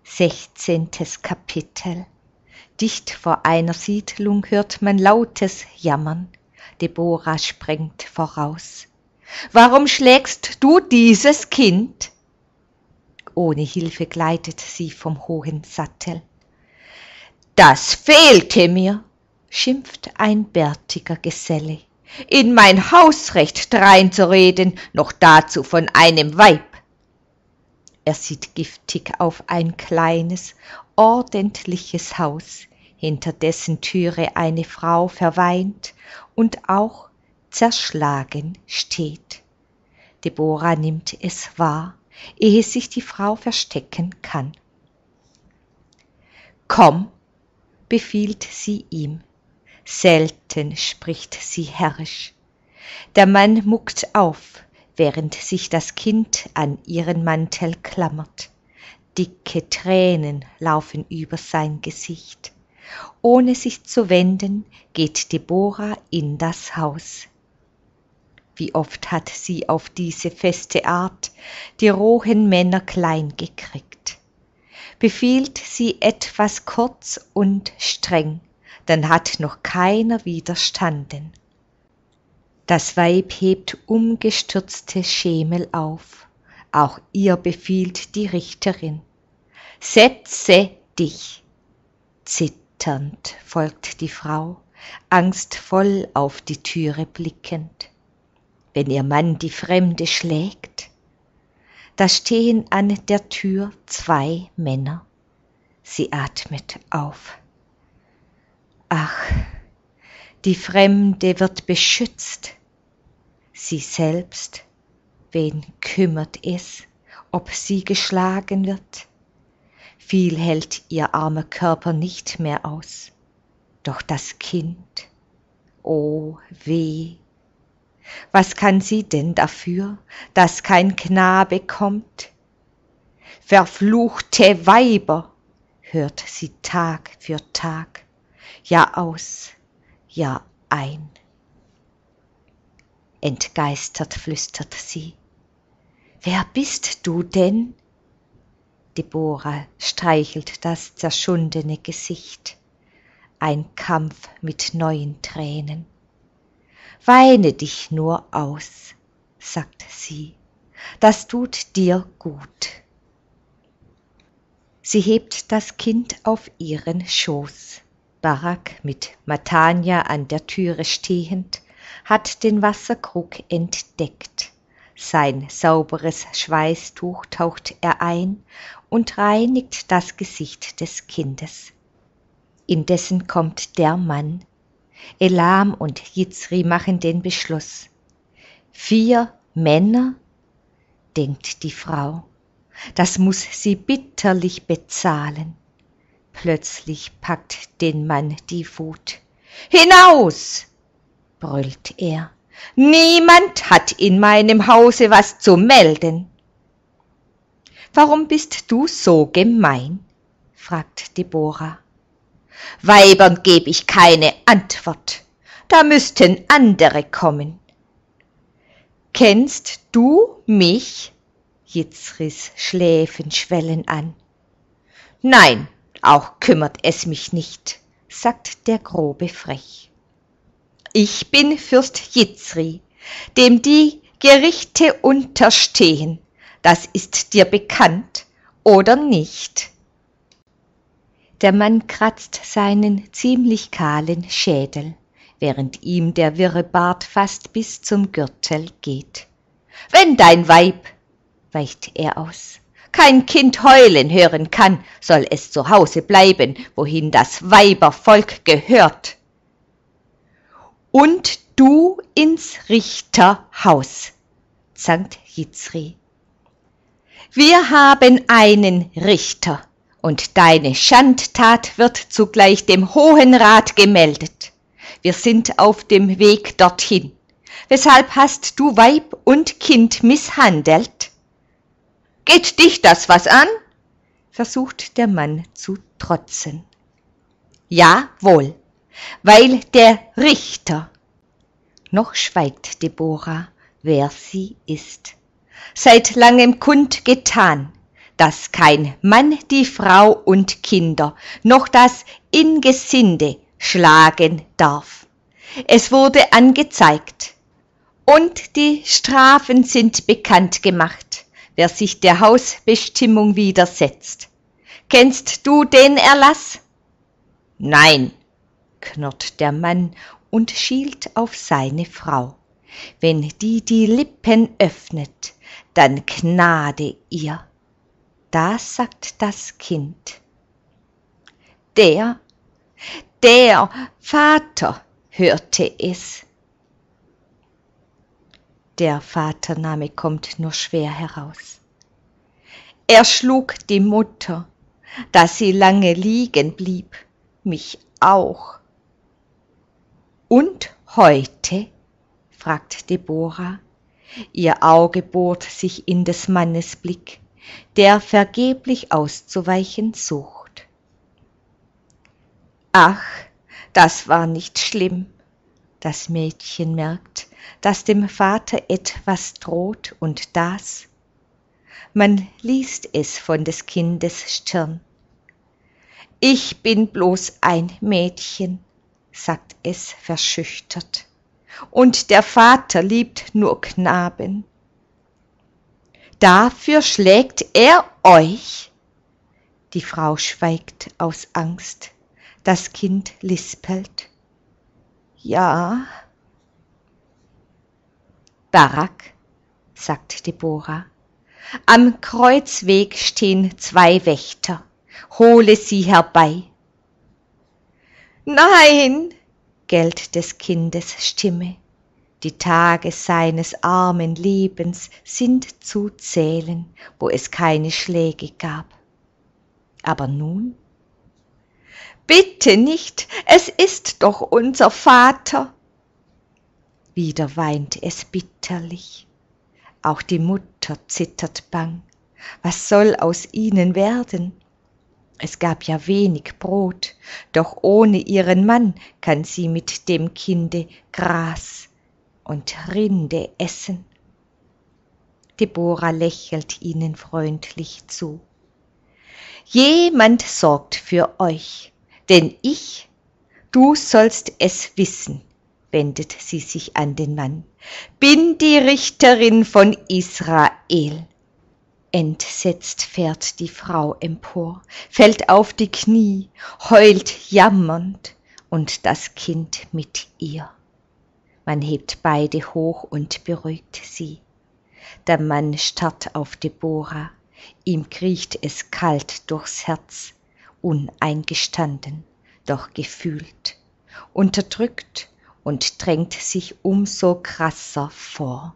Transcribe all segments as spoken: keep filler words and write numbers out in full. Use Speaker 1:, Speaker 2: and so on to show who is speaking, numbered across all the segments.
Speaker 1: Sechzehntes Kapitel. Dicht vor einer Siedlung hört man lautes Jammern. Deborah sprengt voraus. »Warum schlägst du dieses Kind?« Ohne Hilfe gleitet sie vom hohen Sattel. »Das fehlte mir«, schimpft ein bärtiger Geselle, »in mein Hausrecht dreinzureden, noch dazu von einem Weib.« Er sieht giftig auf ein kleines, ordentliches Haus, hinter dessen Türe eine Frau verweint und auch zerschlagen steht. Deborah nimmt es wahr, ehe sich die Frau verstecken kann. »Komm«, befiehlt sie ihm. Selten spricht sie herrisch. Der Mann muckt auf, während sich das Kind an ihren Mantel klammert. Dicke Tränen laufen über sein Gesicht. Ohne sich zu wenden, geht Deborah in das Haus. Wie oft hat sie auf diese feste Art die rohen Männer klein gekriegt. Befiehlt sie etwas kurz und streng, dann hat noch keiner widerstanden. Das Weib hebt umgestürzte Schemel auf, auch ihr befiehlt die Richterin. »Setze dich!« Zitternd folgt die Frau, angstvoll auf die Türe blickend. Wenn ihr Mann die Fremde schlägt? Da stehen an der Tür zwei Männer. Sie atmet auf. Ach, die Fremde wird beschützt. Sie selbst, wen kümmert es, ob sie geschlagen wird? Viel hält ihr armer Körper nicht mehr aus. Doch das Kind, oh weh! Was kann sie denn dafür, dass kein Knabe kommt? Verfluchte Weiber, hört sie Tag für Tag, Jahr aus, Jahr ein. Entgeistert flüstert sie. »Wer bist du denn?« Deborah streichelt das zerschundene Gesicht. Ein Kampf mit neuen Tränen. »Weine dich nur aus«, sagt sie, »das tut dir gut.« Sie hebt das Kind auf ihren Schoß. Barak, mit Matanja an der Türe stehend, hat den Wasserkrug entdeckt. Sein sauberes Schweißtuch taucht er ein und reinigt das Gesicht des Kindes. Indessen kommt der Mann. Elam und Jitzri machen den Beschluss. Vier Männer, denkt die Frau, das muss sie bitterlich bezahlen. Plötzlich packt den Mann die Wut. »Hinaus!« brüllt er. »Niemand hat in meinem Hause was zu melden.« »Warum bist du so gemein?« fragt Deborah. »Weibern geb ich keine Antwort. Da müssten andere kommen.« »Kennst du mich?« Jitzris Schläfen schwellen an. »Nein, auch kümmert es mich nicht«, sagt der Grobe frech. »Ich bin Fürst Jitzri, dem die Gerichte unterstehen. Das ist dir bekannt, oder nicht?« Der Mann kratzt seinen ziemlich kahlen Schädel, während ihm der wirre Bart fast bis zum Gürtel geht. »Wenn dein Weib«, weicht er aus, »kein Kind heulen hören kann, soll es zu Hause bleiben, wohin das Weibervolk gehört.« »Und du ins Richterhaus«, zankt Jitzri. »Wir haben einen Richter, und deine Schandtat wird zugleich dem Hohen Rat gemeldet. Wir sind auf dem Weg dorthin. Weshalb hast du Weib und Kind misshandelt?« »Geht dich das was an?« versucht der Mann zu trotzen. »Ja, wohl, weil der Richter«, noch schweigt Deborah, wer sie ist, »seit langem kundgetan, dass kein Mann die Frau und Kinder noch das Ingesinde schlagen darf. Es wurde angezeigt und die Strafen sind bekannt gemacht, wer sich der Hausbestimmung widersetzt. Kennst du den Erlass? Nein, knurrt der Mann und schielt auf seine Frau. Wenn die die Lippen öffnet, dann Gnade ihr. Da sagt das Kind. Der, der Vater hörte es. Der Vatername kommt nur schwer heraus. Er schlug die Mutter, dass sie lange liegen blieb, mich auch. Und heute? Fragt Deborah. Ihr Auge bohrt sich in des Mannes Blick, der vergeblich auszuweichen sucht. Ach, das war nicht schlimm. Das Mädchen merkt, dass dem Vater etwas droht und das, man liest es von des Kindes Stirn. Ich bin bloß ein Mädchen, sagt es verschüchtert, und der Vater liebt nur Knaben. Dafür schlägt er euch? Die Frau schweigt aus Angst, das Kind lispelt. Ja. Barak, sagt Deborah, am Kreuzweg stehen zwei Wächter, hole sie herbei. Nein, gellt des Kindes Stimme, die Tage seines armen Lebens sind zu zählen, wo es keine Schläge gab. Aber nun? Bitte nicht, es ist doch unser Vater. Wieder weint es bitterlich. Auch die Mutter zittert bang. Was soll aus ihnen werden? Es gab ja wenig Brot, doch ohne ihren Mann kann sie mit dem Kinde Gras und Rinde essen. Deborah lächelt ihnen freundlich zu. Jemand sorgt für euch, denn ich, du sollst es wissen, wendet sie sich an den Mann, bin die Richterin von Israel. Entsetzt fährt die Frau empor, fällt auf die Knie, heult jammernd und das Kind mit ihr. Man hebt beide hoch und beruhigt sie. Der Mann starrt auf Deborah, ihm kriecht es kalt durchs Herz, uneingestanden, doch gefühlt, unterdrückt und drängt sich umso krasser vor.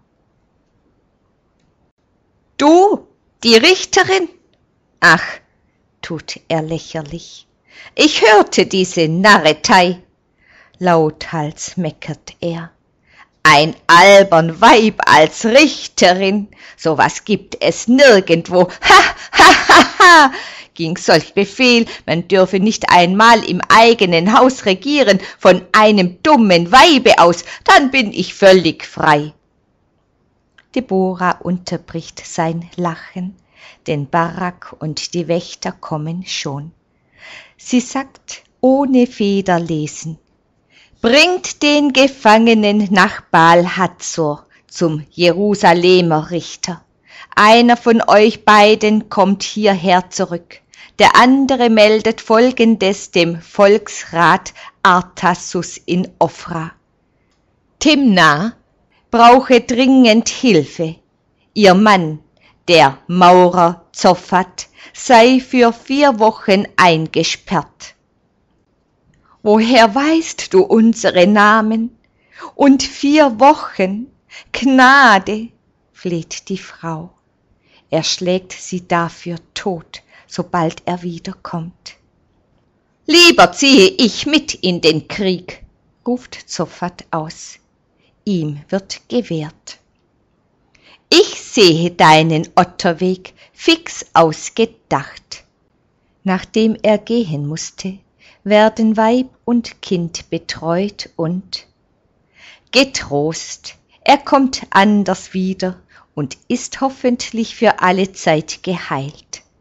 Speaker 1: Du, die Richterin? Ach, tut er lächerlich, ich hörte diese Narretei. Lauthals meckert er. Ein albern Weib als Richterin, sowas gibt es nirgendwo. Ha, ha, ha, ha, ging solch Befehl, man dürfe nicht einmal im eigenen Haus regieren, von einem dummen Weibe aus, dann bin ich völlig frei. Deborah unterbricht sein Lachen, denn Barak und die Wächter kommen schon. Sie sagt ohne Federlesen, bringt den Gefangenen nach Baal Hazor zum Jerusalemer Richter. Einer von euch beiden kommt hierher zurück, der andere meldet Folgendes dem Volksrat Artasus in Ofra. Timna brauche dringend Hilfe. Ihr Mann, der Maurer Zophat, sei für vier Wochen eingesperrt. Woher weißt du unsere Namen? Und vier Wochen? Gnade, fleht die Frau. Er schlägt sie dafür tot, sobald er wiederkommt. Lieber ziehe ich mit in den Krieg, ruft Zophat aus. Ihm wird gewährt. Ich sehe deinen Otterweg fix ausgedacht. Nachdem er gehen musste, werden Weib und Kind betreut und getrost, er kommt anders wieder und ist hoffentlich für alle Zeit geheilt.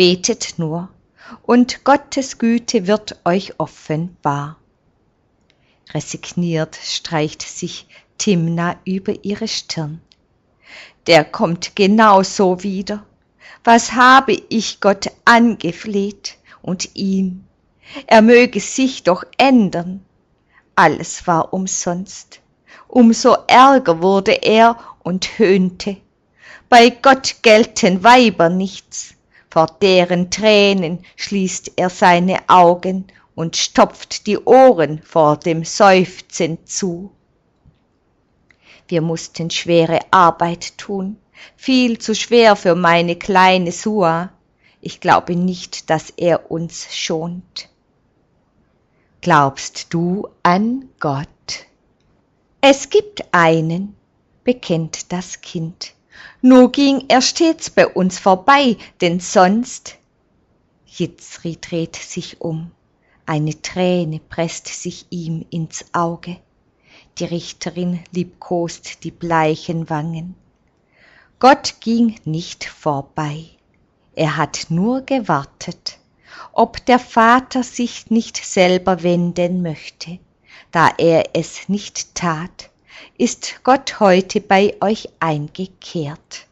Speaker 1: betet nur, und Gottes Güte wird euch offenbar. Resigniert streicht sich Timna über ihre Stirn. Der kommt genauso wieder. Was habe ich Gott angefleht und ihn? Er möge sich doch ändern. Alles war umsonst. Umso ärger wurde er und höhnte. Bei Gott gelten Weiber nichts. Vor deren Tränen schließt er seine Augen und stopft die Ohren vor dem Seufzen zu. Wir mussten schwere Arbeit tun, viel zu schwer für meine kleine Sua. Ich glaube nicht, dass er uns schont. Glaubst du an Gott? Es gibt einen, bekennt das Kind. Nur ging er stets bei uns vorbei, denn sonst… Jitzri dreht sich um. Eine Träne presst sich ihm ins Auge. Die Richterin liebkost die bleichen Wangen. Gott ging nicht vorbei. Er hat nur gewartet, ob der Vater sich nicht selber wenden möchte. Da er es nicht tat, ist Gott heute bei euch eingekehrt.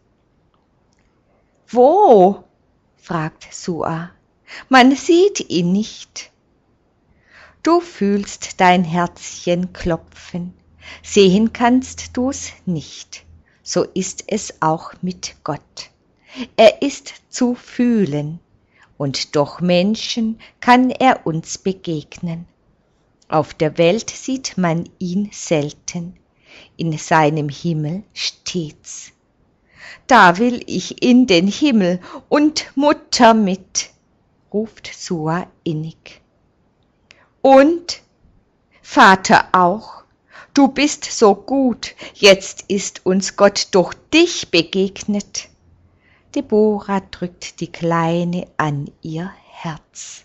Speaker 1: Wo? Fragt Sua. Man sieht ihn nicht. Du fühlst dein Herzchen klopfen, sehen kannst du's nicht. So ist es auch mit Gott. Er ist zu fühlen, und durch Menschen kann er uns begegnen. Auf der Welt sieht man ihn selten, in seinem Himmel stets. Da will ich in den Himmel und Mutter mit, ruft Sua innig. Und Vater auch, du bist so gut, jetzt ist uns Gott durch dich begegnet. Deborah drückt die Kleine an ihr Herz.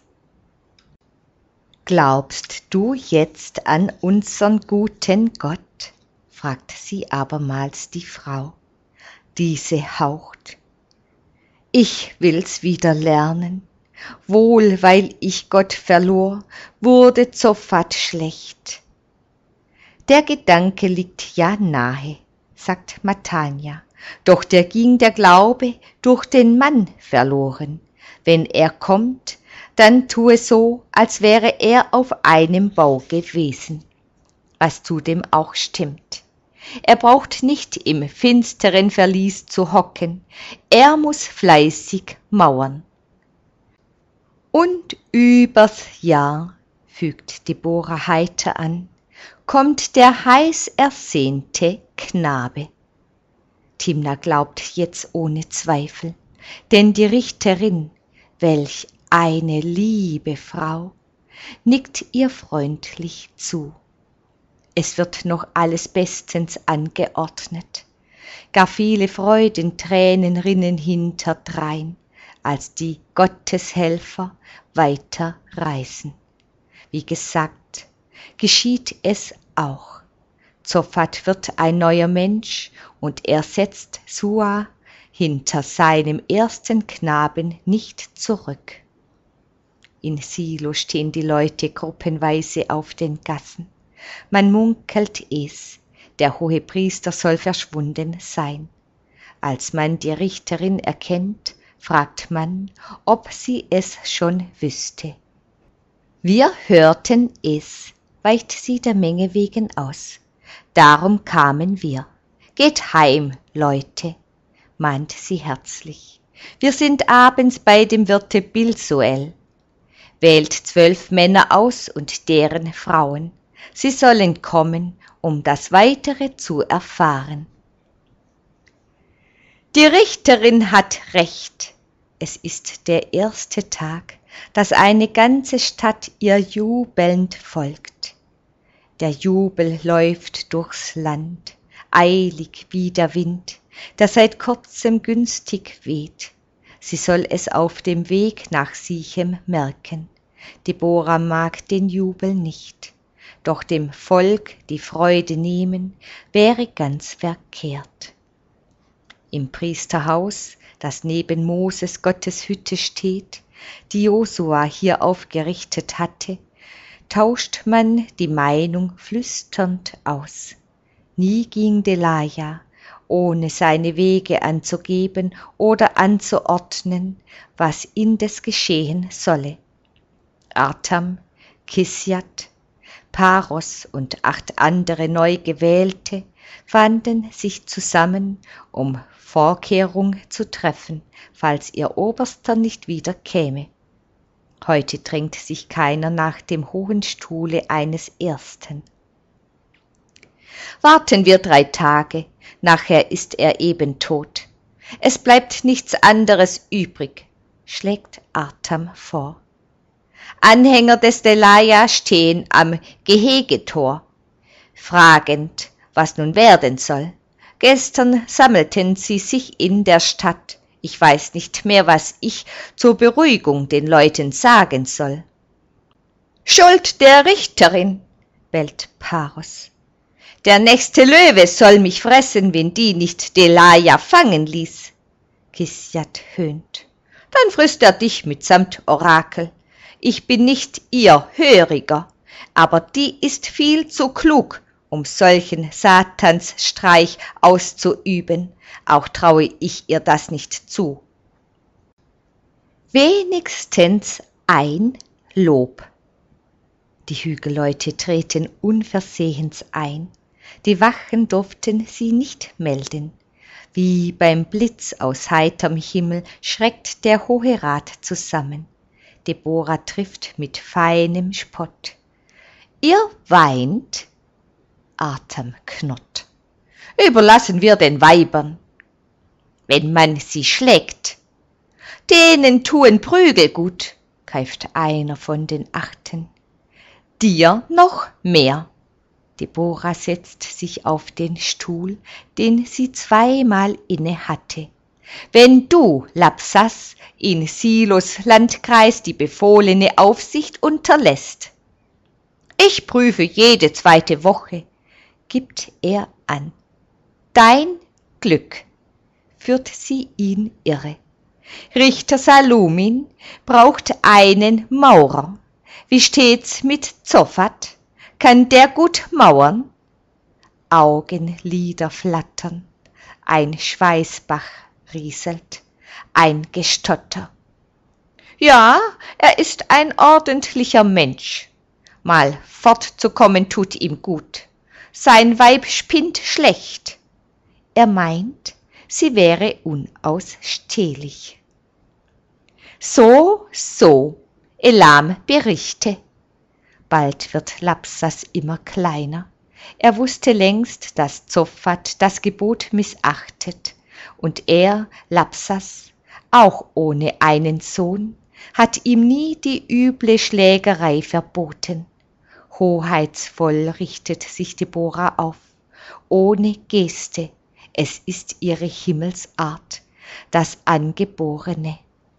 Speaker 1: Glaubst du jetzt an unsern guten Gott? Fragt sie abermals die Frau. Diese haucht. Ich will's wieder lernen. Wohl, weil ich Gott verlor, wurde Zophat schlecht. Der Gedanke liegt ja nahe, sagt Matanja, doch der ging der Glaube durch den Mann verloren. Wenn er kommt, dann tue so, als wäre er auf einem Bau gewesen, was zudem auch stimmt. Er braucht nicht im finsteren Verlies zu hocken, er muss fleißig mauern. Und übers Jahr, fügt Deborah heiter an, kommt der heiß ersehnte Knabe. Timna glaubt jetzt ohne Zweifel, denn die Richterin, welch eine liebe Frau, nickt ihr freundlich zu. Es wird noch alles bestens angeordnet. Gar viele Freudentränen rinnen hinterdrein, als die Gotteshelfer weiter reisen. Wie gesagt, geschieht es auch. Zophat wird ein neuer Mensch und er setzt Sua hinter seinem ersten Knaben nicht zurück. In Silo stehen die Leute gruppenweise auf den Gassen. Man munkelt es, der Hohepriester soll verschwunden sein. Als man die Richterin erkennt, fragt man, ob sie es schon wüsste. Wir hörten es, weicht sie der Menge wegen aus. Darum kamen wir. Geht heim, Leute, mahnt sie herzlich. Wir sind abends bei dem Wirte Bilsuel. Wählt zwölf Männer aus und deren Frauen. Sie sollen kommen, um das Weitere zu erfahren. Die Richterin hat recht. Es ist der erste Tag, dass eine ganze Stadt ihr jubelnd folgt. Der Jubel läuft durchs Land, eilig wie der Wind, der seit kurzem günstig weht. Sie soll es auf dem Weg nach Sichem merken. Deborah mag den Jubel nicht, doch dem Volk die Freude nehmen, wäre ganz verkehrt. Im Priesterhaus, das neben Moses Gottes Hütte steht, die Josua hier aufgerichtet hatte, tauscht man die Meinung flüsternd aus. Nie ging Delaja, ohne seine Wege anzugeben oder anzuordnen, was indes geschehen solle. Artam, Kisjat, Paros und acht andere Neugewählte fanden sich zusammen, um Vorkehrung zu treffen, falls ihr Oberster nicht wieder käme. Heute drängt sich keiner nach dem hohen Stuhle eines Ersten. Warten wir drei Tage, nachher ist er eben tot. Es bleibt nichts anderes übrig, schlägt Artam vor. Anhänger des Delaja stehen am Gehegetor, fragend, was nun werden soll. Gestern sammelten sie sich in der Stadt. Ich weiß nicht mehr, was ich zur Beruhigung den Leuten sagen soll. Schuld der Richterin, bellt Paros. Der nächste Löwe soll mich fressen, wenn die nicht Delaja fangen ließ. Kisjat höhnt. Dann frisst er dich mitsamt Orakel. Ich bin nicht ihr Höriger, aber die ist viel zu klug, um solchen Satansstreich auszuüben. Auch traue ich ihr das nicht zu. Wenigstens ein Lob. Die Hügelleute treten unversehens ein. Die Wachen durften sie nicht melden. Wie beim Blitz aus heiterm Himmel schreckt der Hohe Rat zusammen. Deborah trifft mit feinem Spott. Ihr weint? Artam knurrt. Überlassen wir den Weibern. Wenn man sie schlägt. Denen tun Prügel gut, keift einer von den Achten. Dir noch mehr. Deborah setzt sich auf den Stuhl, den sie zweimal inne hatte. Wenn du, Lapsas, in Silos Landkreis die befohlene Aufsicht unterlässt. Ich prüfe jede zweite Woche, gibt er an. Dein Glück führt sie ihn irre. Richter Salumin braucht einen Maurer. Wie steht's mit Zophat? Kann der gut mauern? Augenlider flattern, ein Schweißbach rieselt, ein Gestotter. Ja, er ist ein ordentlicher Mensch. Mal fortzukommen tut ihm gut. Sein Weib spinnt schlecht. Er meint, sie wäre unausstehlich. So, so, Elam berichte. Bald wird Lapsas immer kleiner. Er wusste längst, dass Zophat das Gebot missachtet. Und er, Lapsas, auch ohne einen Sohn, hat ihm nie die üble Schlägerei verboten. Hoheitsvoll richtet sich Deborah auf, ohne Geste. Es ist ihre Himmelsart, das Angeborene.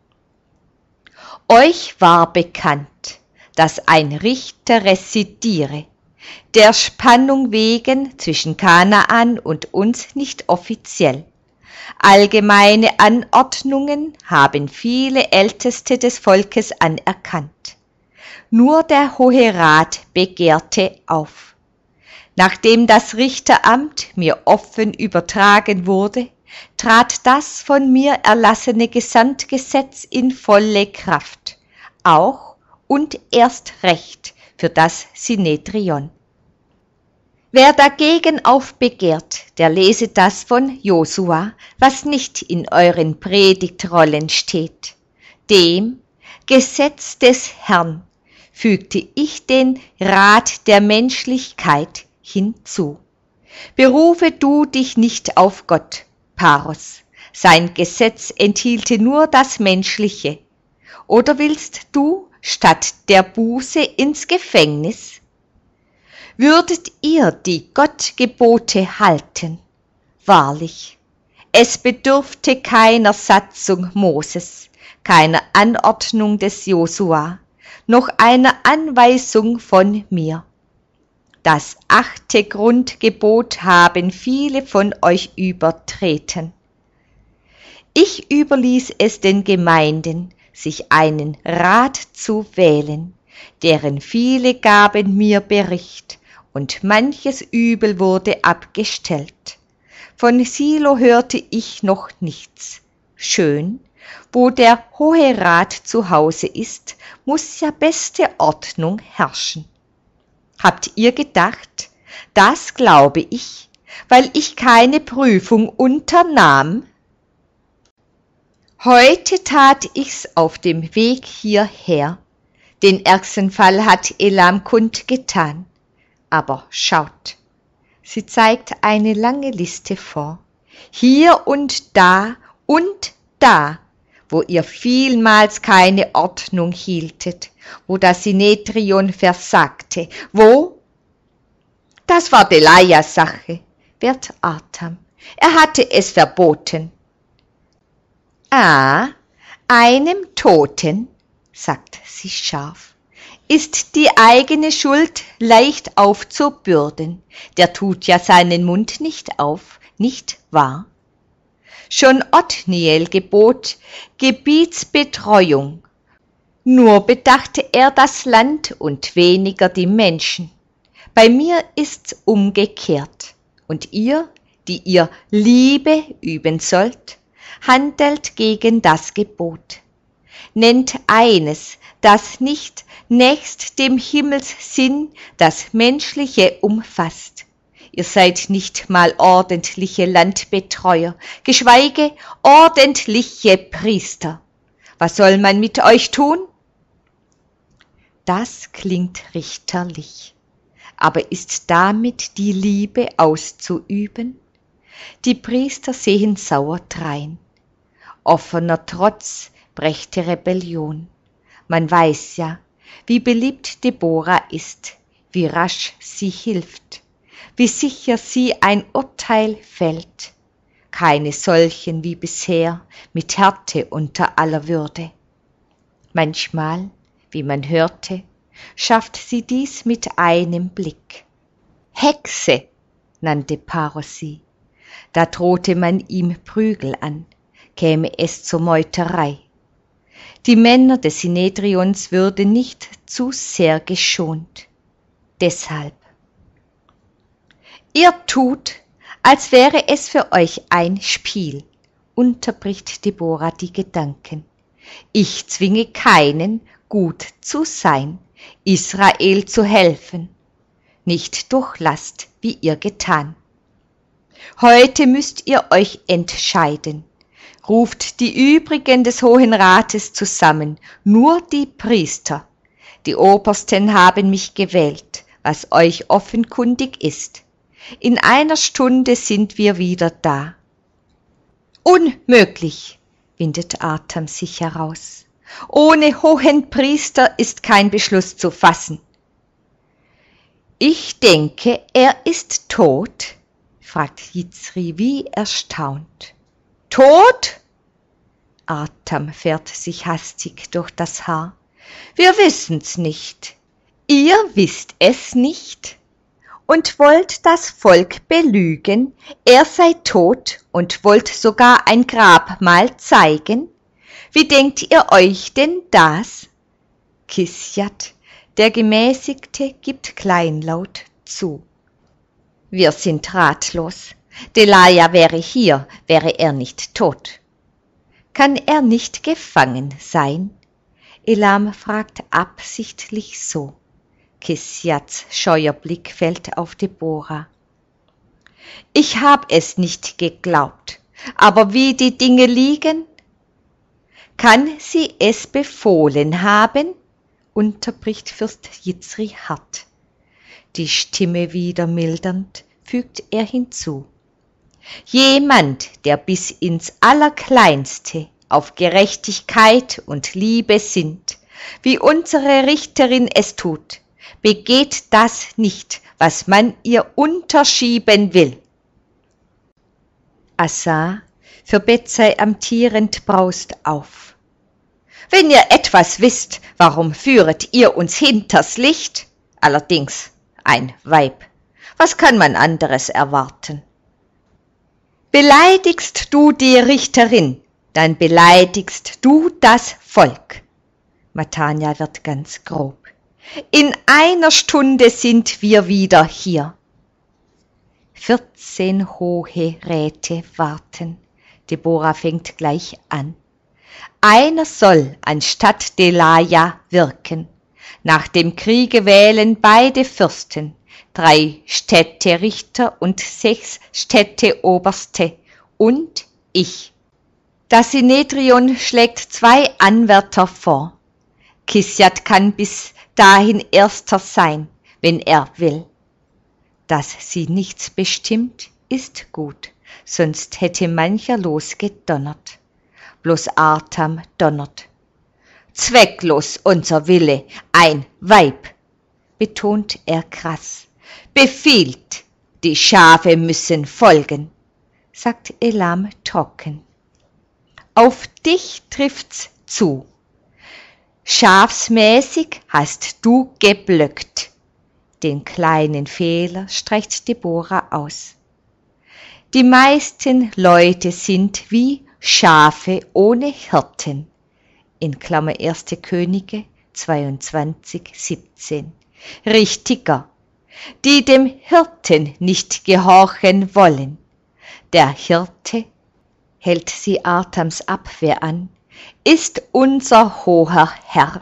Speaker 1: Euch war bekannt, dass ein Richter residiere, der Spannung wegen zwischen Kanaan und uns nicht offiziell. Allgemeine Anordnungen haben viele Älteste des Volkes anerkannt. Nur der Hohe Rat begehrte auf. Nachdem das Richteramt mir offen übertragen wurde, trat das von mir erlassene Gesandtgesetz in volle Kraft, auch und erst recht für das Synedrion. Wer dagegen aufbegehrt, der lese das von Josua, was nicht in euren Predigtrollen steht. Dem Gesetz des Herrn fügte ich den Rat der Menschlichkeit hinzu. Berufe du dich nicht auf Gott, Paros, sein Gesetz enthielte nur das Menschliche. Oder willst du statt der Buße ins Gefängnis? Würdet ihr die Gottgebote halten? Wahrlich, es bedurfte keiner Satzung Moses, keiner Anordnung des Josua, noch einer Anweisung von mir. Das achte Grundgebot haben viele von euch übertreten. Ich überließ es den Gemeinden, sich einen Rat zu wählen, deren viele gaben mir Bericht, und manches Übel wurde abgestellt. Von Silo hörte ich noch nichts. Schön, wo der Hohe Rat zu Hause ist, muß ja beste Ordnung herrschen. Habt ihr gedacht, das glaube ich, weil ich keine Prüfung unternahm? Heute tat ich's auf dem Weg hierher. Den ärgsten Fall hat Elam kundgetan. Aber schaut, sie zeigt eine lange Liste vor. Hier und da und da, wo ihr vielmals keine Ordnung hieltet, wo das Sinetrion versagte, wo? Das war Delaias Sache, wehrt Artam. Er hatte es verboten. Ah, einem Toten, sagt sie scharf, ist die eigene Schuld leicht aufzubürden. Der tut ja seinen Mund nicht auf, nicht wahr? Schon Othniel gebot Gebietsbetreuung. Nur bedachte er das Land und weniger die Menschen. Bei mir ist's umgekehrt. Und ihr, die ihr Liebe üben sollt, handelt gegen das Gebot. Nennt eines, das nicht nächst dem Himmelssinn das Menschliche umfasst. Ihr seid nicht mal ordentliche Landbetreuer, geschweige ordentliche Priester. Was soll man mit euch tun? Das klingt richterlich. Aber ist damit die Liebe auszuüben? Die Priester sehen sauer drein. Offener Trotz brächte Rebellion. Man weiß ja, wie beliebt Deborah ist, wie rasch sie hilft, wie sicher sie ein Urteil fällt. Keine solchen wie bisher, mit Härte unter aller Würde. Manchmal, wie man hörte, schafft sie dies mit einem Blick. Hexe nannte Paro sie. Da drohte man ihm Prügel an, käme es zur Meuterei. Die Männer des Sinedrions würden nicht zu sehr geschont. Deshalb. Ihr tut, als wäre es für euch ein Spiel, unterbricht Deborah die Gedanken. Ich zwinge keinen, gut zu sein, Israel zu helfen, nicht durch Last, wie ihr getan. Heute müsst ihr euch entscheiden. Ruft die übrigen des Hohen Rates zusammen, nur die Priester. Die Obersten haben mich gewählt, was euch offenkundig ist. In einer Stunde sind wir wieder da. Unmöglich, windet Artam sich heraus. Ohne hohen Priester ist kein Beschluss zu fassen. Ich denke, er ist tot, fragt Yitzri wie erstaunt. Tot? Artam fährt sich hastig durch das Haar. Wir wissen's nicht. Ihr wisst es nicht und wollt das Volk belügen, er sei tot und wollt sogar ein Grabmal zeigen? Wie denkt ihr euch denn das? Kisjat, der Gemäßigte, gibt kleinlaut zu. Wir sind ratlos. Delaia wäre hier, wäre er nicht tot. Kann er nicht gefangen sein? Elam fragt absichtlich so. Kisjats scheuer Blick fällt auf Deborah. Ich hab es nicht geglaubt, aber wie die Dinge liegen? Kann sie es befohlen haben? Unterbricht Fürst Yitzri hart. Die Stimme wieder mildernd fügt er hinzu. Jemand, der bis ins Allerkleinste auf Gerechtigkeit und Liebe sinnt, wie unsere Richterin es tut, begeht das nicht, was man ihr unterschieben will. Asa, für Betzai amtierend, braust auf. Wenn ihr etwas wisst, warum führet ihr uns hinters Licht? Allerdings ein Weib. Was kann man anderes erwarten? Beleidigst du die Richterin, dann beleidigst du das Volk. Matanja wird ganz grob. In einer Stunde sind wir wieder hier. Vierzehn hohe Räte warten. Deborah fängt gleich an. Einer soll anstatt Delaja wirken. Nach dem Kriege wählen beide Fürsten, drei Städterichter und sechs Städteoberste und ich. Das Synedrion schlägt zwei Anwärter vor. Kisjat kann bis dahin Erster sein, wenn er will. Dass sie nichts bestimmt, ist gut, sonst hätte mancher losgedonnert. Bloß Artam donnert. Zwecklos unser Wille, ein Weib, betont er krass. Befiehlt, die Schafe müssen folgen, sagt Elam trocken. Auf dich trifft's zu. Schafsmäßig hast du geblöckt. Den kleinen Fehler streicht Deborah aus. Die meisten Leute sind wie Schafe ohne Hirten. In Klammer erste Könige zweiundzwanzig, siebzehn. Richtiger, die dem Hirten nicht gehorchen wollen. Der Hirte hält sie Artams Abwehr an, ist unser hoher Herr.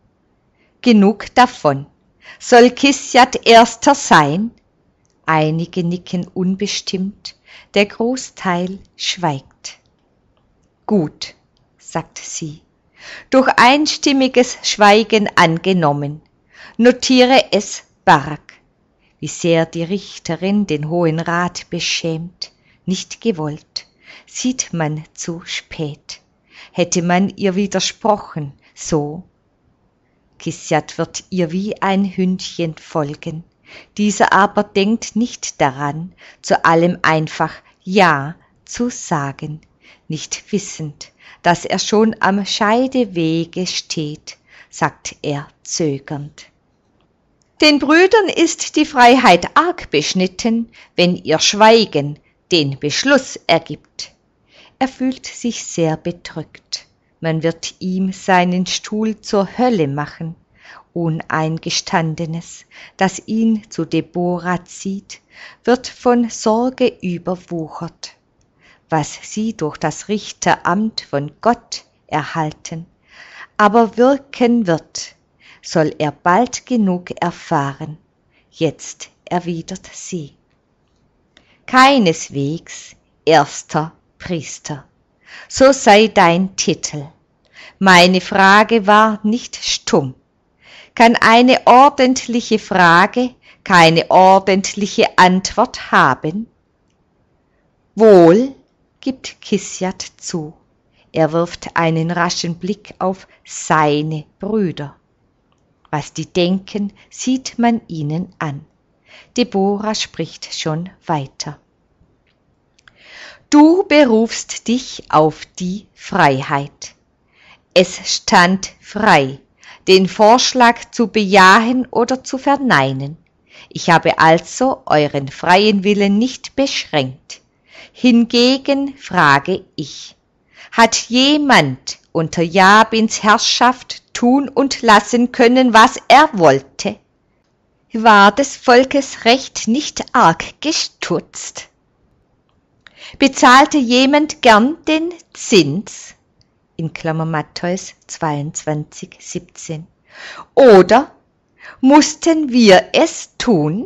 Speaker 1: Genug davon. Soll Kisjat Erster sein? Einige nicken unbestimmt, der Großteil schweigt. Gut, sagt sie, durch einstimmiges Schweigen angenommen. Notiere es, Barak, wie sehr die Richterin den Hohen Rat beschämt, nicht gewollt, sieht man zu spät. Hätte man ihr widersprochen, so. Kisjat wird ihr wie ein Hündchen folgen, dieser aber denkt nicht daran, zu allem einfach Ja zu sagen, nicht wissend, dass er schon am Scheidewege steht, sagt er zögernd. Den Brüdern ist die Freiheit arg beschnitten, wenn ihr Schweigen den Beschluss ergibt. Er fühlt sich sehr bedrückt. Man wird ihm seinen Stuhl zur Hölle machen. Uneingestandenes, das ihn zu Deborah zieht, wird von Sorge überwuchert. Was sie durch das Richteramt von Gott erhalten, aber wirken wird, soll er bald genug erfahren. Jetzt erwidert sie. Keineswegs, erster Priester, so sei dein Titel. Meine Frage war nicht stumm. Kann eine ordentliche Frage keine ordentliche Antwort haben? Wohl, gibt Kisjat zu. Er wirft einen raschen Blick auf seine Brüder. Was die denken, sieht man ihnen an. Deborah spricht schon weiter. Du berufst dich auf die Freiheit. Es stand frei, den Vorschlag zu bejahen oder zu verneinen. Ich habe also euren freien Willen nicht beschränkt. Hingegen frage ich, hat jemand unter Jabins Herrschaft tun und lassen können, was er wollte? War des Volkes Recht nicht arg gestutzt? Bezahlte jemand gern den Zins? In Klammer Matthäus zweiundzwanzig, siebzehn. Oder mussten wir es tun?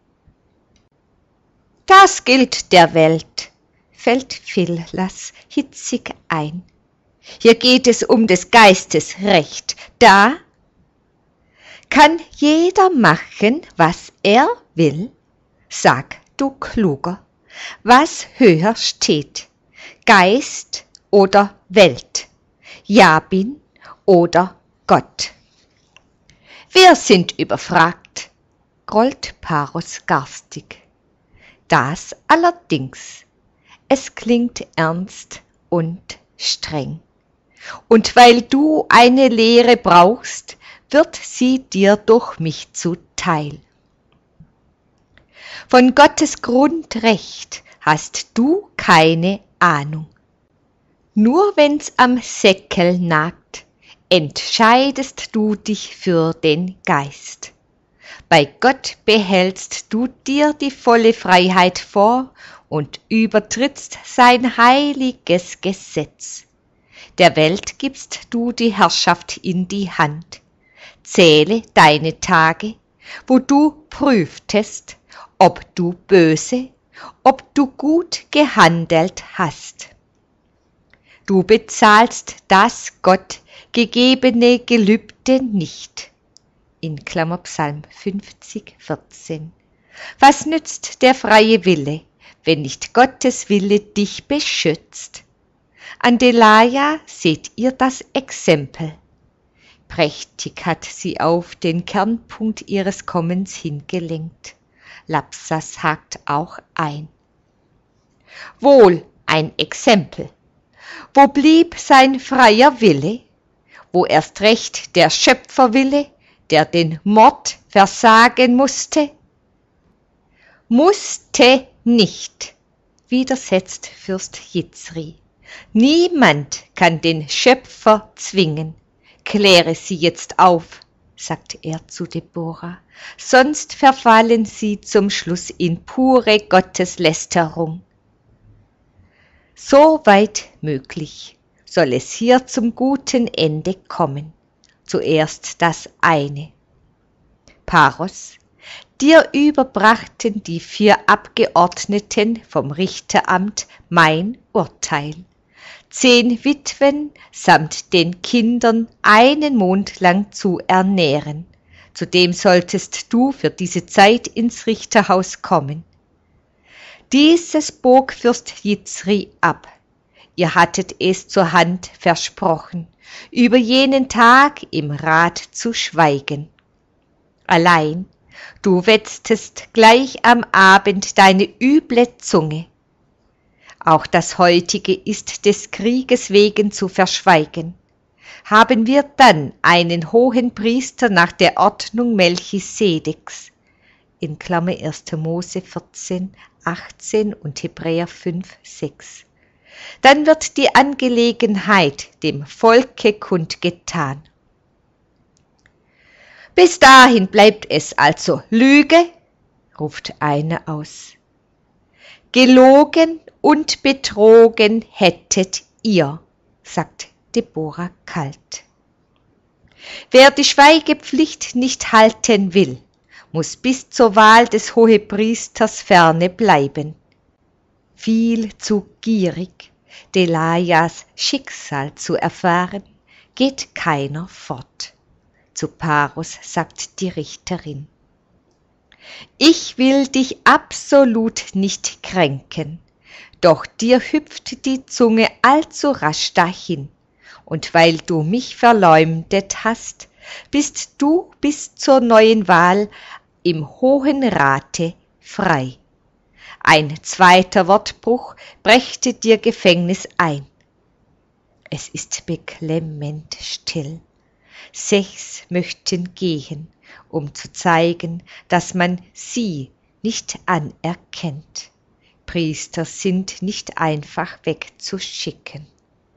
Speaker 1: Das gilt der Welt, fällt Phillas hitzig ein. Hier geht es um des Geistes Recht. Da kann jeder machen, was er will. Sag, du Kluger, was höher steht, Geist oder Welt, Jabin oder Gott. Wir sind überfragt, grollt Paros garstig. Das allerdings, es klingt ernst und streng. Und weil du eine Lehre brauchst, wird sie dir durch mich zuteil. Von Gottes Grundrecht hast du keine Ahnung. Nur wenn's am Säckel nagt, entscheidest du dich für den Geist. Bei Gott behältst du dir die volle Freiheit vor und übertrittst sein heiliges Gesetz. Der Welt gibst du die Herrschaft in die Hand. Zähle deine Tage, wo du prüftest, ob du böse, ob du gut gehandelt hast. Du bezahlst das Gott gegebene Gelübde nicht. In Klammer Psalm fünfzig, vierzehn. Was nützt der freie Wille, wenn nicht Gottes Wille dich beschützt? An Delaja seht ihr das Exempel. Prächtig hat sie auf den Kernpunkt ihres Kommens hingelenkt. Lapsas hakt auch ein. Wohl ein Exempel. Wo blieb sein freier Wille? Wo erst recht der Schöpferwille, der den Mord versagen musste? Musste nicht, widersetzt Fürst Yitzri. Niemand kann den Schöpfer zwingen. Kläre sie jetzt auf, sagt er zu Deborah, sonst verfallen sie zum Schluss in pure Gotteslästerung. So weit möglich soll es hier zum guten Ende kommen. Zuerst das eine. Paros, dir überbrachten die vier Abgeordneten vom Richteramt mein Urteil. Zehn Witwen samt den Kindern einen Mond lang zu ernähren. Zudem solltest du für diese Zeit ins Richterhaus kommen. Dieses bog Fürst Yitzri ab. Ihr hattet es zur Hand versprochen, über jenen Tag im Rat zu schweigen. Allein, du wetztest gleich am Abend deine üble Zunge. Auch das heutige ist des Krieges wegen zu verschweigen. Haben wir dann einen hohen Priester nach der Ordnung Melchisedeks, in Klammer erster Mose vierzehn, achtzehn und Hebräer fünf, sechs. Dann wird die Angelegenheit dem Volke kundgetan. Bis dahin bleibt es also Lüge, ruft einer aus. Gelogen und betrogen hättet ihr, sagt Deborah kalt. Wer die Schweigepflicht nicht halten will, muss bis zur Wahl des Hohepriesters ferne bleiben. Viel zu gierig, Delajas Schicksal zu erfahren, geht keiner fort. Zu Paros sagt die Richterin: Ich will dich absolut nicht kränken, doch dir hüpft die Zunge allzu rasch dahin, und weil du mich verleumdet hast, bist du bis zur neuen Wahl im Hohen Rate frei. Ein zweiter Wortbruch brächte dir Gefängnis ein. Es ist beklemmend still. Sechs möchten gehen, um zu zeigen, dass man sie nicht anerkennt. Priester sind nicht einfach wegzuschicken.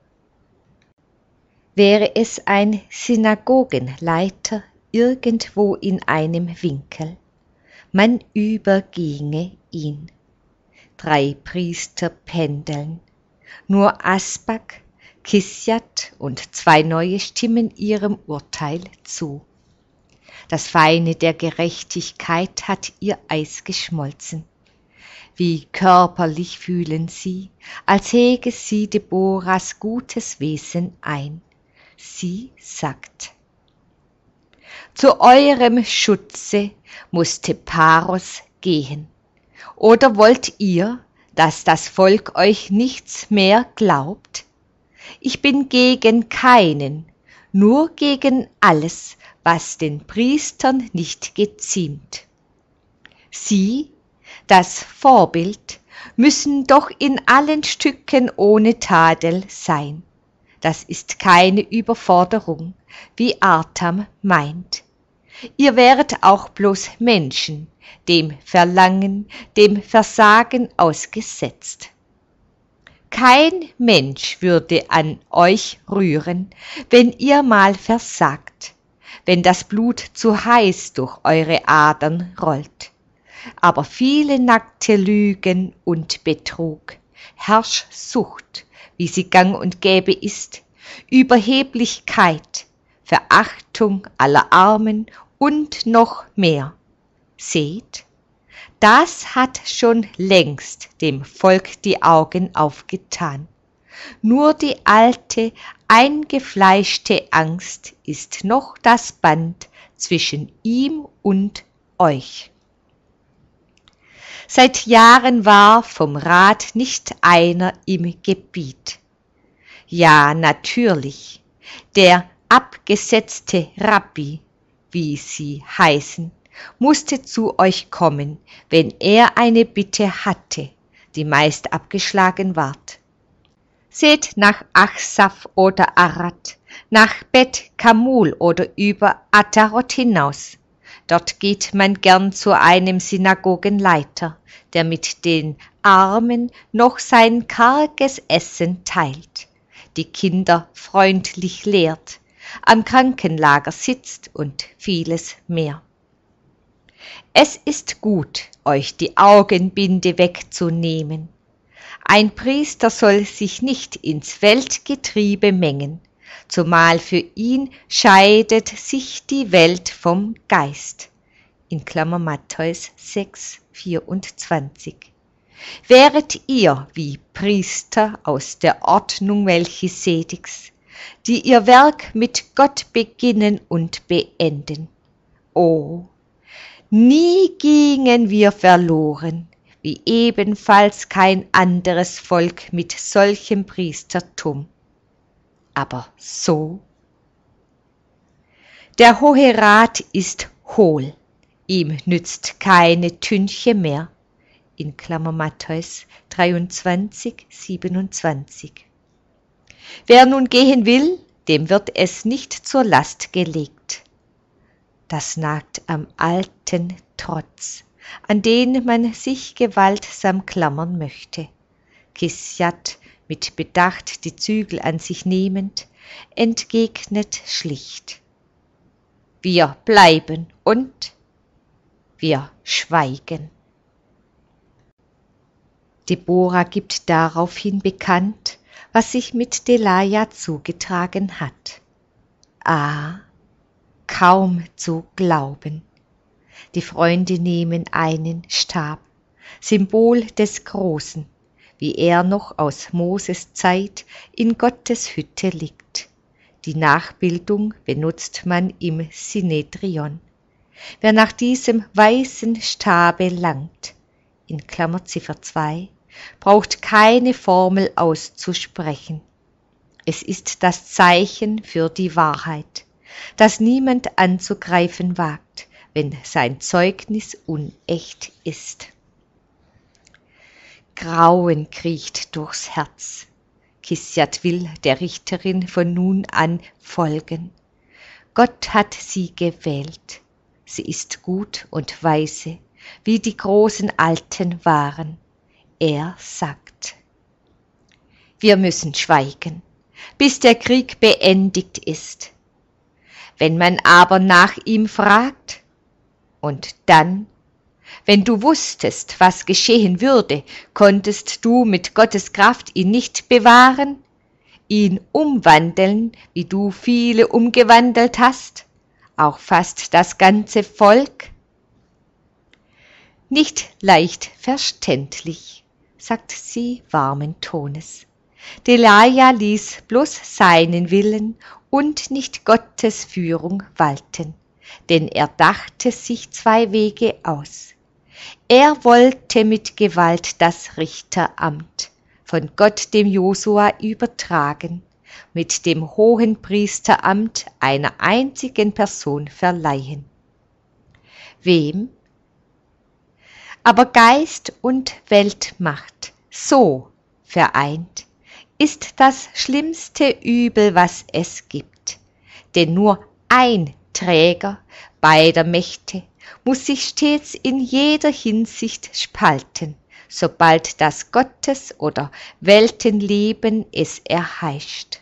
Speaker 1: Wäre es ein Synagogenleiter irgendwo in einem Winkel, man überginge ihn. Drei Priester pendeln, nur Asbak, Kisjat und zwei neue stimmen ihrem Urteil zu. Das Feine der Gerechtigkeit hat ihr Eis geschmolzen. Wie körperlich fühlen sie, als hege sie Deborahs gutes Wesen ein. Sie sagt: Zu eurem Schutze musste Paros gehen. Oder wollt ihr, dass das Volk euch nichts mehr glaubt? Ich bin gegen keinen, nur gegen alles, was den Priestern nicht geziemt. Sie, das Vorbild, müssen doch in allen Stücken ohne Tadel sein. Das ist keine Überforderung, wie Artam meint. Ihr wäret auch bloß Menschen, dem Verlangen, dem Versagen ausgesetzt. Kein Mensch würde an euch rühren, wenn ihr mal versagt, wenn das Blut zu heiß durch eure Adern rollt. Aber viele nackte Lügen und Betrug, Herrschsucht, wie sie gang und gäbe ist, Überheblichkeit, Verachtung aller Armen und noch mehr. Seht, das hat schon längst dem Volk die Augen aufgetan. Nur die alte, eingefleischte Angst ist noch das Band zwischen ihm und euch. Seit Jahren war vom Rat nicht einer im Gebiet. Ja, natürlich, der abgesetzte Rabbi, wie sie heißen, musste zu euch kommen, wenn er eine Bitte hatte, die meist abgeschlagen ward. Seht nach Achsaf oder Arad, nach Bet Kamul oder über Atarot hinaus. Dort geht man gern zu einem Synagogenleiter, der mit den Armen noch sein karges Essen teilt, die Kinder freundlich lehrt, am Krankenlager sitzt und vieles mehr. Es ist gut, euch die Augenbinde wegzunehmen. Ein Priester soll sich nicht ins Weltgetriebe mengen, zumal für ihn scheidet sich die Welt vom Geist. In Klammer Matthäus sechs, vierundzwanzig. Wäret ihr wie Priester aus der Ordnung Melchisedeks, die ihr Werk mit Gott beginnen und beenden. O, nie gingen wir verloren, wie ebenfalls kein anderes Volk mit solchem Priestertum. Aber so? Der Hohe Rat ist hohl, ihm nützt keine Tünche mehr. In Klammer Matthäus dreiundzwanzig, siebenundzwanzig. Wer nun gehen will, dem wird es nicht zur Last gelegt. Das nagt am alten Trotz, an den man sich gewaltsam klammern möchte. Kisjat, mit Bedacht die Zügel an sich nehmend, entgegnet schlicht: Wir bleiben und wir schweigen. Deborah gibt daraufhin bekannt, was sich mit Delaja zugetragen hat. Ah, kaum zu glauben. Die Freunde nehmen einen Stab, Symbol des Großen, wie er noch aus Moses Zeit in Gottes Hütte liegt. Die Nachbildung benutzt man im Synedrion. Wer nach diesem weißen Stabe langt, in Klammer Ziffer zwei, braucht keine Formel auszusprechen. Es ist das Zeichen für die Wahrheit, das niemand anzugreifen wagt, wenn sein Zeugnis unecht ist. Grauen kriecht durchs Herz. Kisjat will der Richterin von nun an folgen. Gott hat sie gewählt. Sie ist gut und weise, wie die großen Alten waren. Er sagt: Wir müssen schweigen, bis der Krieg beendigt ist. Wenn man aber nach ihm fragt, und dann, wenn du wusstest, was geschehen würde, konntest du mit Gottes Kraft ihn nicht bewahren, ihn umwandeln, wie du viele umgewandelt hast, auch fast das ganze Volk? Nicht leicht verständlich, sagt sie warmen Tones. Delaja ließ bloß seinen Willen und nicht Gottes Führung walten, denn er dachte sich zwei Wege aus. Er wollte mit Gewalt das Richteramt von Gott dem Josua übertragen, mit dem hohen Priesteramt einer einzigen Person verleihen. Wem? Aber Geist und Weltmacht so vereint ist das schlimmste Übel, was es gibt, denn nur ein Träger beider Mächte muss sich stets in jeder Hinsicht spalten, sobald das Gottes- oder Weltenleben es erheischt.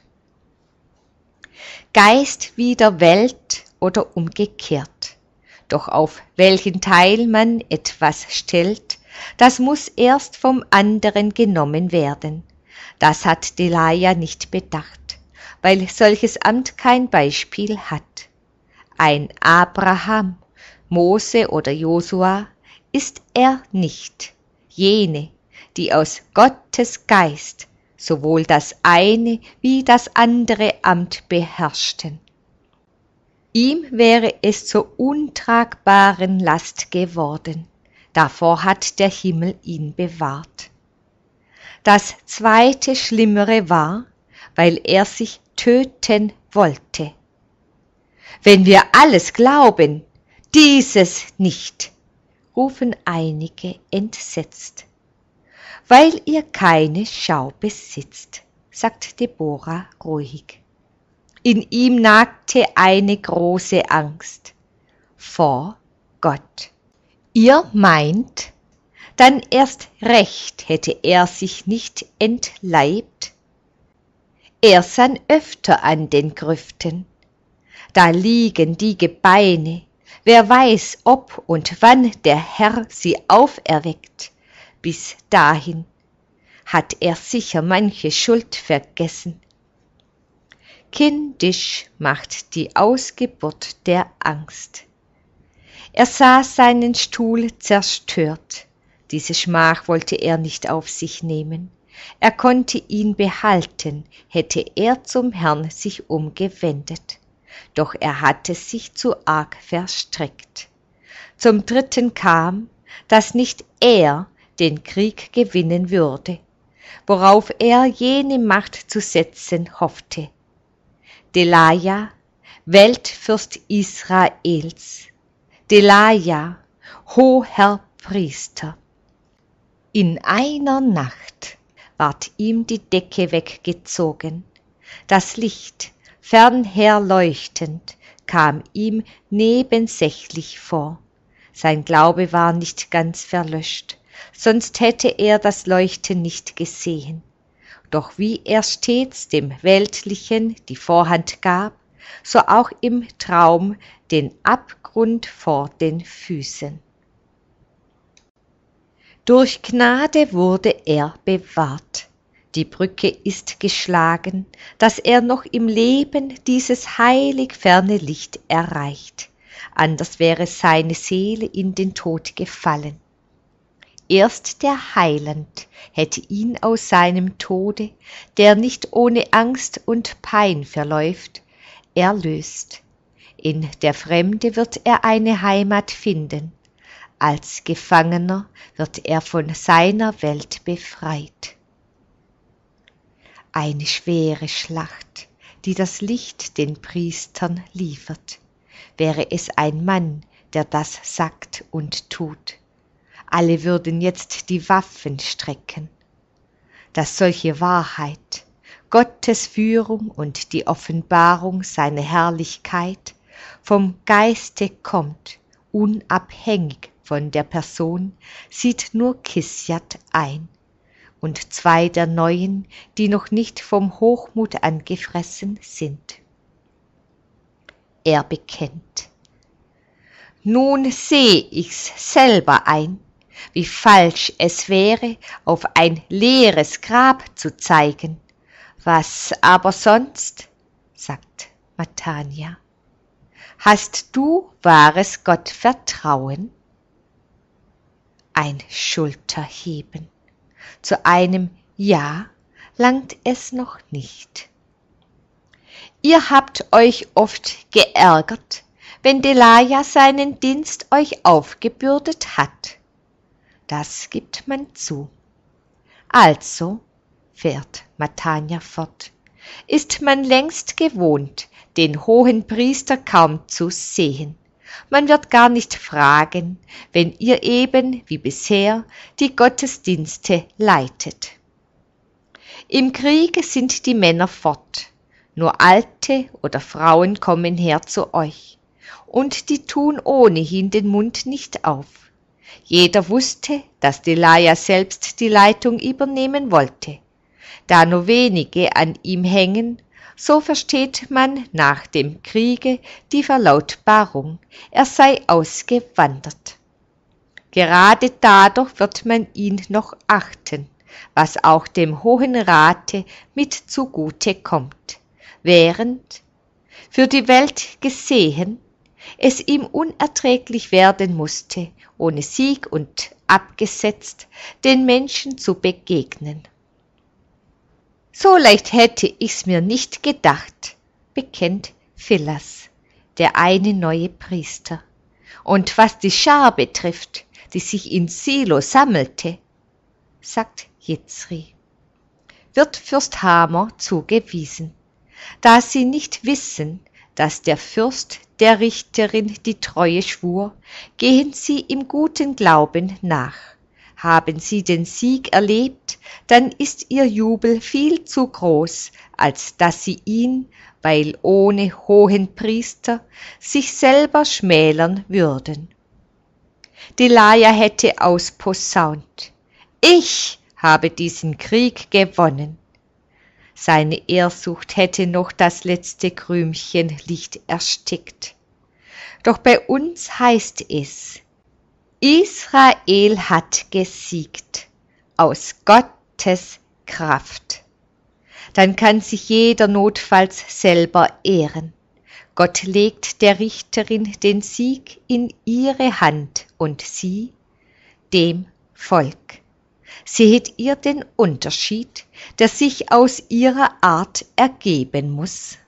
Speaker 1: Geist wider Welt oder umgekehrt. Doch auf welchen Teil man etwas stellt, das muss erst vom anderen genommen werden. Das hat Delaja nicht bedacht, weil solches Amt kein Beispiel hat. Ein Abraham, Mose oder Josua ist er nicht, jene, die aus Gottes Geist sowohl das eine wie das andere Amt beherrschten. Ihm wäre es zur untragbaren Last geworden, davor hat der Himmel ihn bewahrt. Das zweite Schlimmere war, weil er sich töten wollte. Wenn wir alles glauben, dieses nicht, rufen einige entsetzt. Weil ihr keine Schau besitzt, sagt Deborah ruhig. In ihm nagte eine große Angst vor Gott. Ihr meint, dann erst recht hätte er sich nicht entleibt. Er sann öfter an den Grüften. Da liegen die Gebeine, wer weiß, ob und wann der Herr sie auferweckt. Bis dahin hat er sicher manche Schuld vergessen. Kindisch macht die Ausgeburt der Angst. Er sah seinen Stuhl zerstört. Diese Schmach wollte er nicht auf sich nehmen. Er konnte ihn behalten, hätte er zum Herrn sich umgewendet. Doch er hatte sich zu arg verstrickt. Zum dritten kam, dass nicht er den Krieg gewinnen würde, worauf er jene Macht zu setzen hoffte. Delaja, Weltfürst Israels, Delaja, Hoherpriester. In einer Nacht ward ihm die Decke weggezogen, das Licht, fernher leuchtend, kam ihm nebensächlich vor. Sein Glaube war nicht ganz verlöscht, sonst hätte er das Leuchten nicht gesehen. Doch wie er stets dem Weltlichen die Vorhand gab, so auch im Traum den Abgrund vor den Füßen. Durch Gnade wurde er bewahrt. Die Brücke ist geschlagen, dass er noch im Leben dieses heilig ferne Licht erreicht. Anders wäre seine Seele in den Tod gefallen. Erst der Heiland hätte ihn aus seinem Tode, der nicht ohne Angst und Pein verläuft, erlöst. In der Fremde wird er eine Heimat finden. Als Gefangener wird er von seiner Welt befreit. Eine schwere Schlacht, die das Licht den Priestern liefert. Wäre es ein Mann, der das sagt und tut, alle würden jetzt die Waffen strecken. Dass solche Wahrheit, Gottes Führung und die Offenbarung seiner Herrlichkeit vom Geiste kommt, unabhängig von der Person, sieht nur Kisjat ein und zwei der Neuen, die noch nicht vom Hochmut angefressen sind. Er bekennt: Nun seh ich's selber ein, wie falsch es wäre, auf ein leeres Grab zu zeigen. Was aber sonst, sagt Matthania, hast du wahres Gottvertrauen? Ein Schulterheben. Zu einem Ja langt es noch nicht. Ihr habt euch oft geärgert, wenn Delaja seinen Dienst euch aufgebürdet hat. Das gibt man zu. Also, fährt Matthania fort, ist man längst gewohnt, den hohen Priester kaum zu sehen. Man wird gar nicht fragen, wenn ihr eben, wie bisher, die Gottesdienste leitet. Im Kriege sind die Männer fort, nur Alte oder Frauen kommen her zu euch, und die tun ohnehin den Mund nicht auf. Jeder wusste, dass Delaja selbst die Leitung übernehmen wollte. Da nur wenige an ihm hängen, so versteht man nach dem Kriege die Verlautbarung, er sei ausgewandert. Gerade dadurch wird man ihn noch achten, was auch dem Hohen Rate mit zugute kommt, während, für die Welt gesehen, es ihm unerträglich werden musste, ohne Sieg und abgesetzt den Menschen zu begegnen. So leicht hätte ich's mir nicht gedacht, bekennt Philas, der eine neue Priester. Und was die Schar betrifft, die sich in Silo sammelte, sagt Jitzri, wird Fürst Hamor zugewiesen, da sie nicht wissen, dass der Fürst der Richterin die Treue schwur, gehen sie im guten Glauben nach. Haben sie den Sieg erlebt, dann ist ihr Jubel viel zu groß, als dass sie ihn, weil ohne hohen Priester, sich selber schmälern würden. Delaja hätte ausposaunt: Ich habe diesen Krieg gewonnen. Seine Ehrsucht hätte noch das letzte Krümchen Licht erstickt. Doch bei uns heißt es: Israel hat gesiegt, aus Gottes Kraft. Dann kann sich jeder notfalls selber ehren. Gott legt der Richterin den Sieg in ihre Hand und sie dem Volk. Seht ihr den Unterschied, der sich aus ihrer Art ergeben muss?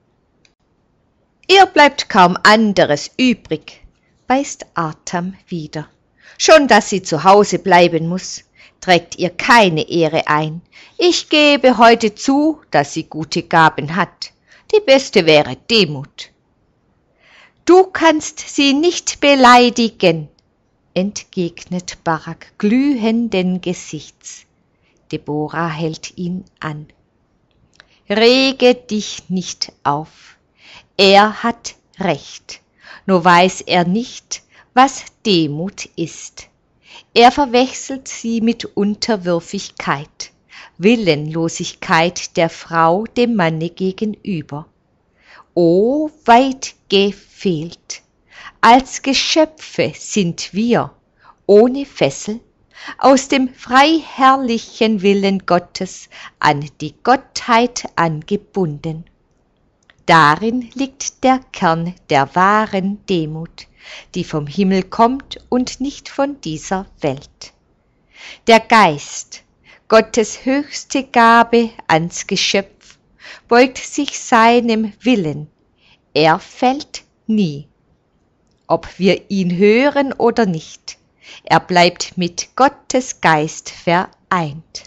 Speaker 1: Ihr bleibt kaum anderes übrig, beißt Artam wieder. Schon dass sie zu Hause bleiben muss, trägt ihr keine Ehre ein. Ich gebe heute zu, dass sie gute Gaben hat. Die beste wäre Demut. Du kannst sie nicht beleidigen, entgegnet Barak glühenden Gesichts. Deborah hält ihn an. Rege dich nicht auf. Er hat recht, nur weiß er nicht, was Demut ist. Er verwechselt sie mit Unterwürfigkeit, Willenlosigkeit der Frau dem Manne gegenüber. O, weit gefehlt! Als Geschöpfe sind wir, ohne Fessel, aus dem freiherrlichen Willen Gottes an die Gottheit angebunden. Darin liegt der Kern der wahren Demut, die vom Himmel kommt und nicht von dieser Welt. Der Geist, Gottes höchste Gabe ans Geschöpf, beugt sich seinem Willen, er fällt nie. Ob wir ihn hören oder nicht, er bleibt mit Gottes Geist vereint.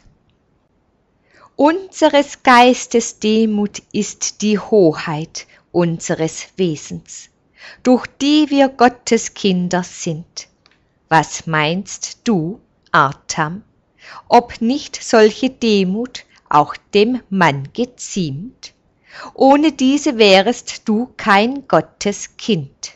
Speaker 1: Unseres Geistes Demut ist die Hoheit unseres Wesens, durch die wir Gottes Kinder sind. Was meinst du, Artam, ob nicht solche Demut auch dem Mann geziemt? Ohne diese wärest du kein Gotteskind.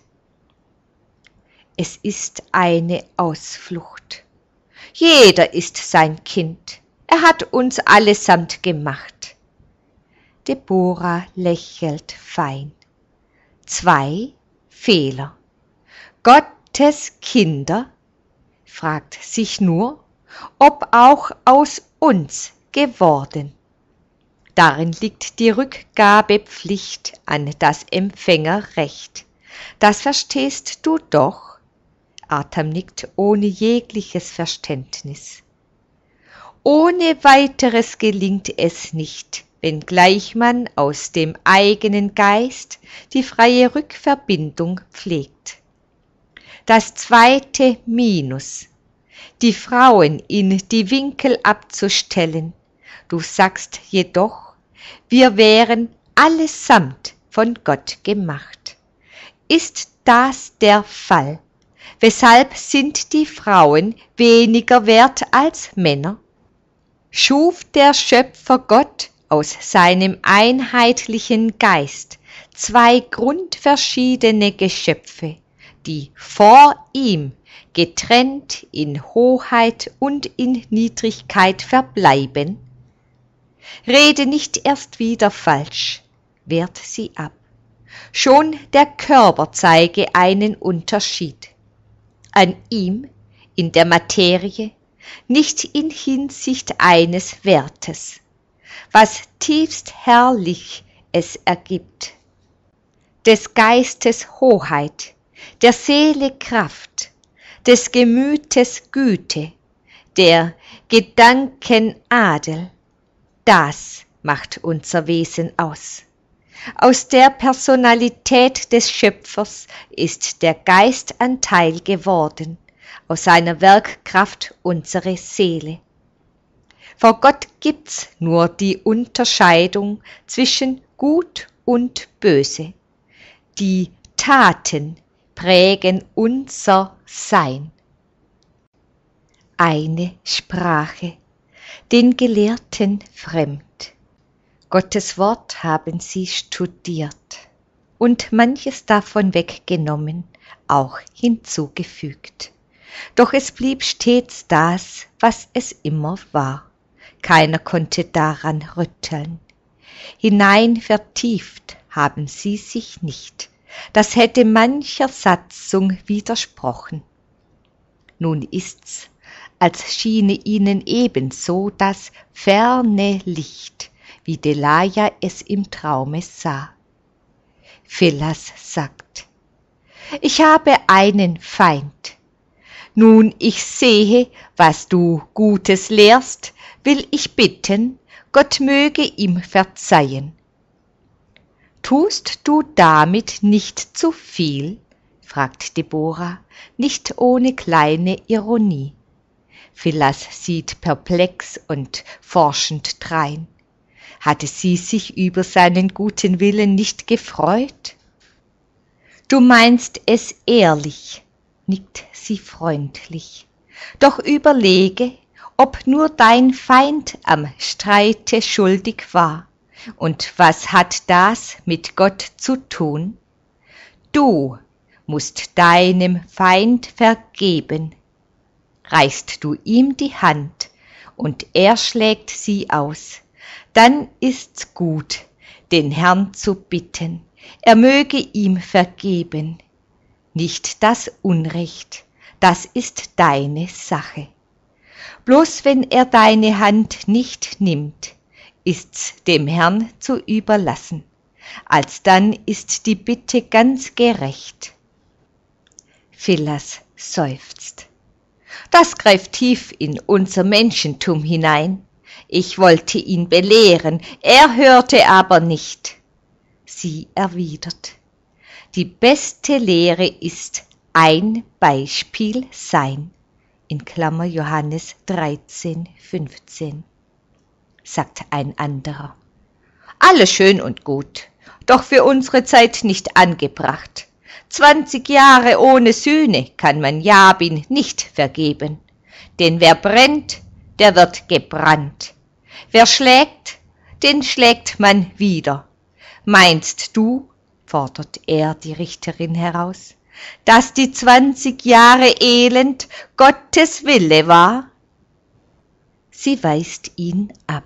Speaker 1: Es ist eine Ausflucht. Jeder ist sein Kind. Er hat uns allesamt gemacht. Deborah lächelt fein. Zwei Fehler. Gottes Kinder fragt sich nur, ob auch aus uns geworden. Darin liegt die Rückgabepflicht an das Empfängerrecht. Das verstehst du doch? Artam nickt ohne jegliches Verständnis. Ohne weiteres gelingt es nicht, wenngleich man aus dem eigenen Geist die freie Rückverbindung pflegt. Das zweite Minus, die Frauen in die Winkel abzustellen. Du sagst jedoch, wir wären allesamt von Gott gemacht. Ist das der Fall? Weshalb sind die Frauen weniger wert als Männer? Schuf der Schöpfer Gott aus seinem einheitlichen Geist zwei grundverschiedene Geschöpfe, die vor ihm getrennt in Hoheit und in Niedrigkeit verbleiben? Rede nicht erst wieder falsch, wehrt sie ab. Schon der Körper zeige einen Unterschied. An ihm, in der Materie, nicht in Hinsicht eines Wertes, was tiefst herrlich es ergibt. Des Geistes Hoheit, der Seele Kraft, des Gemütes Güte, der Gedanken Adel, das macht unser Wesen aus. Aus der Personalität des Schöpfers ist der Geist ein Teil geworden, aus seiner Werkkraft unsere Seele. Vor Gott gibt's nur die Unterscheidung zwischen Gut und Böse. Die Taten prägen unser Sein. Eine Sprache, den Gelehrten fremd. Gottes Wort haben sie studiert und manches davon weggenommen, auch hinzugefügt. Doch es blieb stets das, was es immer war. Keiner konnte daran rütteln. Hinein vertieft haben sie sich nicht. Das hätte mancher Satzung widersprochen. Nun ist's, als schiene ihnen ebenso das ferne Licht, wie Delaja es im Traume sah. Philas sagt: Ich habe einen Feind. Nun ich sehe, was du Gutes lehrst, will ich bitten, Gott möge ihm verzeihen. Tust du damit nicht zu viel? Fragt Deborah, nicht ohne kleine Ironie. Philas sieht perplex und forschend drein. Hatte sie sich über seinen guten Willen nicht gefreut? Du meinst es ehrlich, nickt sie freundlich. Doch überlege, ob nur dein Feind am Streite schuldig war. Und was hat das mit Gott zu tun? Du musst deinem Feind vergeben. Reichst du ihm die Hand und er schlägt sie aus, dann ist's gut, den Herrn zu bitten, er möge ihm vergeben. Nicht das Unrecht, das ist deine Sache. Bloß wenn er deine Hand nicht nimmt, ist's dem Herrn zu überlassen, alsdann ist die Bitte ganz gerecht. Philas seufzt. Das greift tief in unser Menschentum hinein. Ich wollte ihn belehren, er hörte aber nicht. Sie erwidert: Die beste Lehre ist ein Beispiel sein. In Klammer Johannes dreizehn, fünfzehn. Sagt ein anderer. Alles schön und gut, doch für unsere Zeit nicht angebracht. Zwanzig Jahre ohne Sühne kann man Jabin nicht vergeben. Denn wer brennt, der wird gebrannt. Wer schlägt, den schlägt man wieder. Meinst du, fordert er die Richterin heraus, dass die zwanzig Jahre Elend Gottes Wille war? Sie weist ihn ab.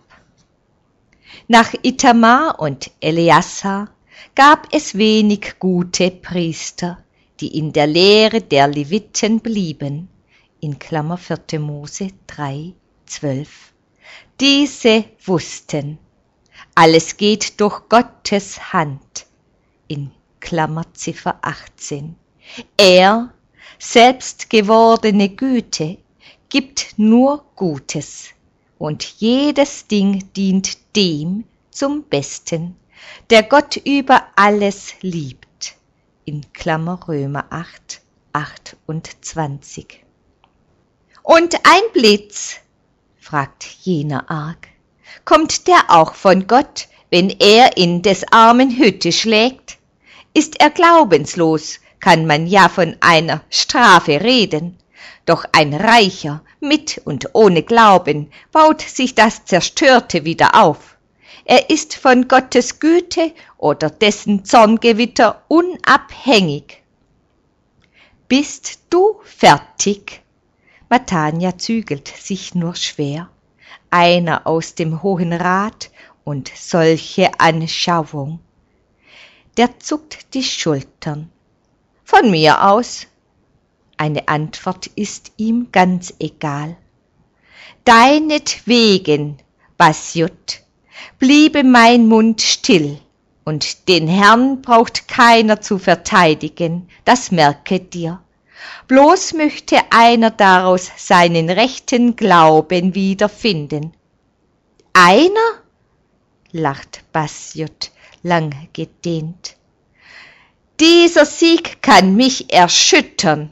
Speaker 1: Nach Itamar und Eleazar gab es wenig gute Priester, die in der Lehre der Leviten blieben, in Klammer vierte Mose drei, zwölf. Diese wussten, alles geht durch Gottes Hand, in Klammer Ziffer achtzehn. Er, selbst gewordene Güte, gibt nur Gutes, und jedes Ding dient dem zum Besten, der Gott über alles liebt, in Klammer Römer acht, achtundzwanzig. Und ein Blitz, fragt jener arg, kommt der auch von Gott, wenn er in des armen Hütte schlägt? Ist er glaubenslos, kann man ja von einer Strafe reden, doch ein Reicher mit und ohne Glauben baut sich das Zerstörte wieder auf. Er ist von Gottes Güte oder dessen Zorngewitter unabhängig. Bist du fertig? Matanja zügelt sich nur schwer. Einer aus dem Hohen Rat und solche Anschauung. Der zuckt die Schultern. Von mir aus. Eine Antwort ist ihm ganz egal. Deinetwegen, Basjut, bliebe mein Mund still, und den Herrn braucht keiner zu verteidigen, das merke dir. Bloß möchte einer daraus seinen rechten Glauben wiederfinden. Einer? Lacht Basjut lang gedehnt. Dieser Sieg kann mich erschüttern.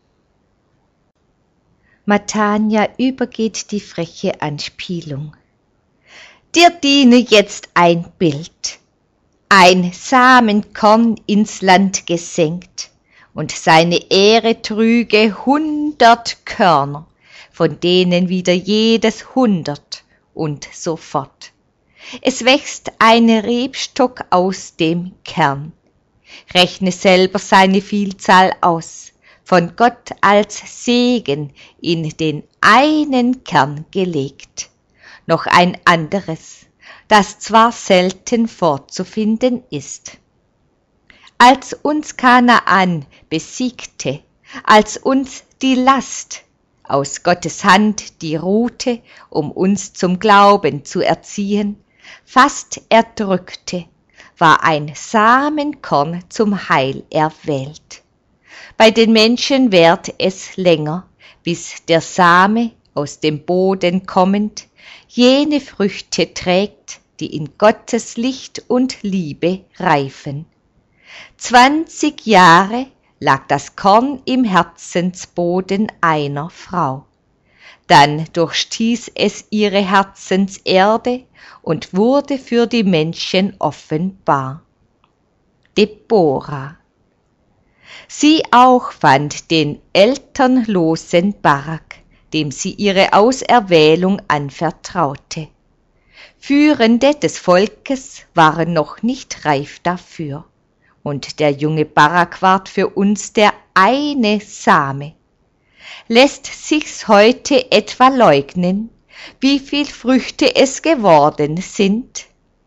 Speaker 1: Matanja übergeht die freche Anspielung. Dir diene jetzt ein Bild, ein Samenkorn ins Land gesenkt, und seine Ehre trüge hundert Körner, von denen wieder jedes hundert und so fort. Es wächst ein Rebstock aus dem Kern. Rechne selber seine Vielzahl aus, von Gott als Segen in den einen Kern gelegt. Noch ein anderes, das zwar selten vorzufinden ist. Als uns Kanaan besiegte, als uns die Last aus Gottes Hand die ruhte, um uns zum Glauben zu erziehen, fast erdrückte, war ein Samenkorn zum Heil erwählt. Bei den Menschen währt es länger, bis der Same aus dem Boden kommend jene Früchte trägt, die in Gottes Licht und Liebe reifen. Zwanzig Jahre lag das Korn im Herzensboden einer Frau. Dann durchstieß es ihre Herzenserde und wurde für die Menschen offenbar. Deborah. Sie auch fand den elternlosen Barak, dem sie ihre Auserwählung anvertraute. Führende des Volkes waren noch nicht reif dafür, und der junge Barak ward für uns der eine Same. Lässt sich's heute etwa leugnen, wie viel Früchte es geworden sind?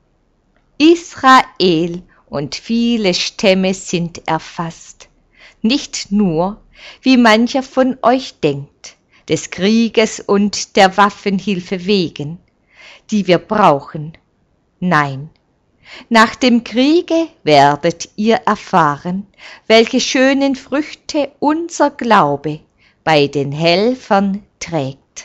Speaker 1: Israel und viele Stämme sind erfasst, nicht nur, wie mancher von euch denkt, des Krieges und der Waffenhilfe wegen, die wir brauchen. Nein, nach dem Kriege werdet ihr erfahren, welche schönen Früchte unser Glaube bei den Helfern trägt.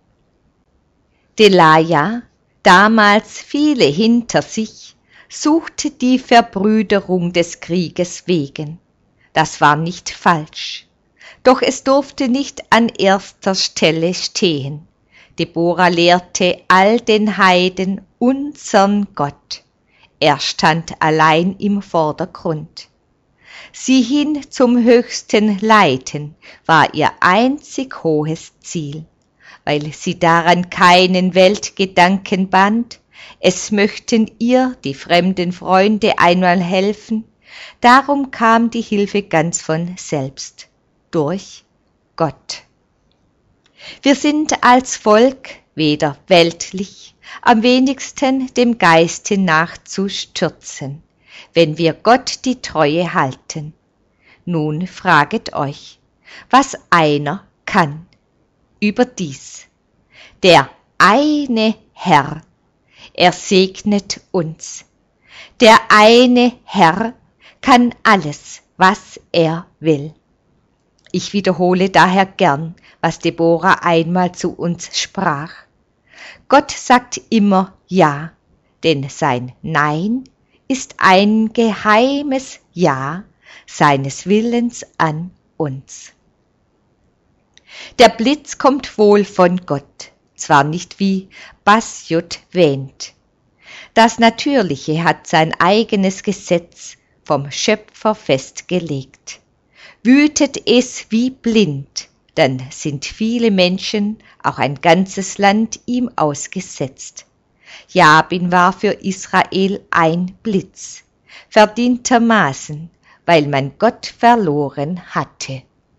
Speaker 1: Delaja, damals viele hinter sich, suchte die Verbrüderung des Krieges wegen. Das war nicht falsch, doch es durfte nicht an erster Stelle stehen. Deborah lehrte all den Heiden unsern Gott. Er stand allein im Vordergrund. Sie hin zum Höchsten leiten war ihr einzig hohes Ziel, weil sie daran keinen Weltgedanken band, es möchten ihr die fremden Freunde einmal helfen, darum kam die Hilfe ganz von selbst, durch Gott. Wir sind als Volk weder weltlich, am wenigsten dem Geiste nachzustürzen, wenn wir Gott die Treue halten. Nun fraget euch, was einer kann überdies. Der eine Herr, er segnet uns. Der eine Herr kann alles, was er will. Ich wiederhole daher gern, was Deborah einmal zu uns sprach. Gott sagt immer Ja, denn sein Nein ist ein geheimes Ja seines Willens an uns. Der Blitz kommt wohl von Gott, zwar nicht wie Basjut wähnt. Das Natürliche hat sein eigenes Gesetz vom Schöpfer festgelegt. Wütet es wie blind, dann sind viele Menschen, auch ein ganzes Land, ihm ausgesetzt. Jabin war für Israel ein Blitz, verdientermaßen, weil man Gott verloren hatte.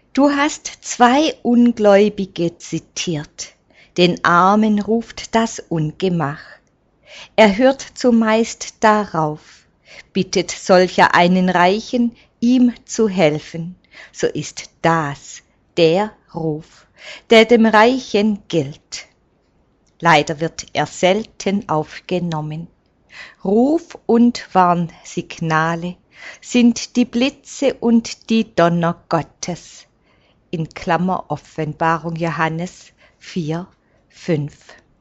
Speaker 1: Du hast zwei Ungläubige zitiert, den Armen ruft das Ungemach. Er hört zumeist darauf, bittet solcher einen Reichen, ihm zu helfen, so ist das der Ruf, der dem Reichen gilt. Leider wird er selten aufgenommen. Ruf und Warnsignale sind die Blitze und die Donner Gottes. In Klammer Offenbarung Johannes vier, fünf.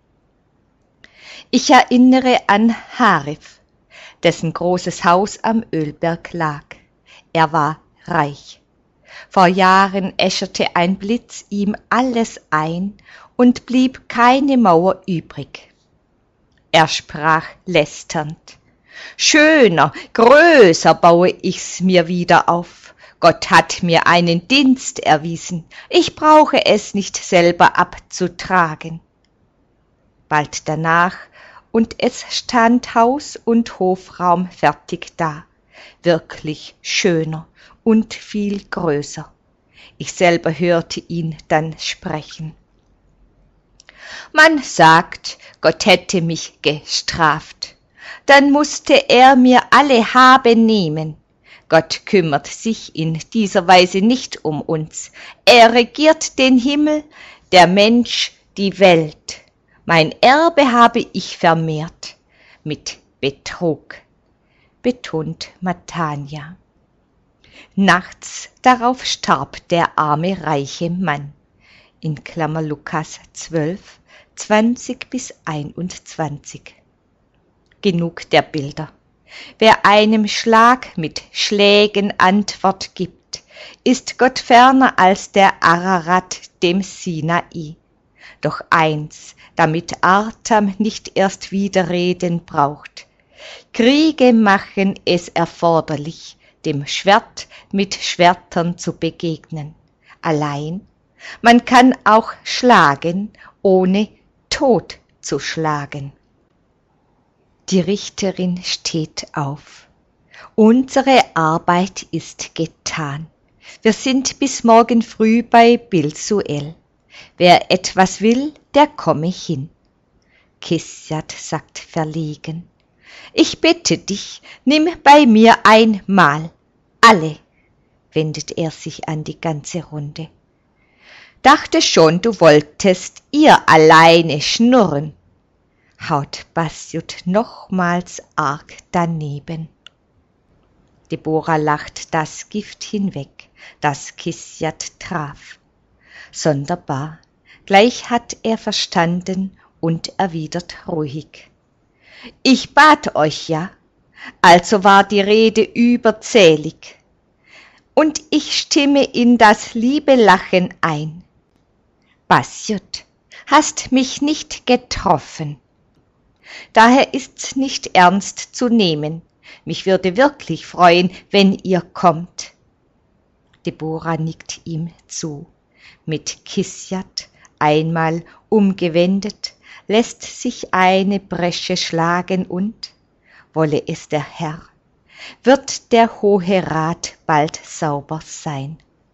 Speaker 1: Ich erinnere an Harif, dessen großes Haus am Ölberg lag. Er war reich. Vor Jahren äscherte ein Blitz ihm alles ein und blieb keine Mauer übrig. Er sprach lästernd: Schöner, größer baue ich's mir wieder auf. Gott hat mir einen Dienst erwiesen, ich brauche es nicht selber abzutragen. Bald danach, und es stand Haus und Hofraum fertig da, wirklich schöner und viel größer. Ich selber hörte ihn dann sprechen. Man sagt, Gott hätte mich gestraft, dann musste er mir alle Habe nehmen. Gott kümmert sich in dieser Weise nicht um uns. Er regiert den Himmel, der Mensch die Welt. Mein Erbe habe ich vermehrt mit Betrug, betont Matthania. Nachts darauf starb der arme reiche Mann. In Klammer Lukas zwölf, zwanzig bis einundzwanzig. Genug der Bilder. Wer einem Schlag mit Schlägen Antwort gibt, ist Gott ferner als der Ararat dem Sinai. Doch eins, damit Artam nicht erst Widerreden braucht: Kriege machen es erforderlich, dem Schwert mit Schwertern zu begegnen. Allein, man kann auch schlagen, ohne tot zu schlagen. Die Richterin steht auf. Unsere Arbeit ist getan. Wir sind bis morgen früh bei Bilsuel. Wer etwas will, der komme hin. Kisjat sagt verlegen: Ich bitte dich, nimm bei mir ein Mahl. Alle, wendet er sich an die ganze Runde. Dachte schon, du wolltest ihr alleine schnurren, haut Basjut nochmals arg daneben. Deborah lacht das Gift hinweg, das Kisjat traf. Sonderbar, gleich hat er verstanden und erwidert ruhig: Ich bat euch ja, also war die Rede überzählig, und ich stimme in das liebe Lachen ein. Basjut, hast mich nicht getroffen. Daher ist's nicht ernst zu nehmen. Mich würde wirklich freuen, wenn ihr kommt. Deborah nickt ihm zu. Mit Kisjat, einmal umgewendet, lässt sich eine Bresche schlagen und, wolle es der Herr, wird der Hohe Rat bald sauber sein.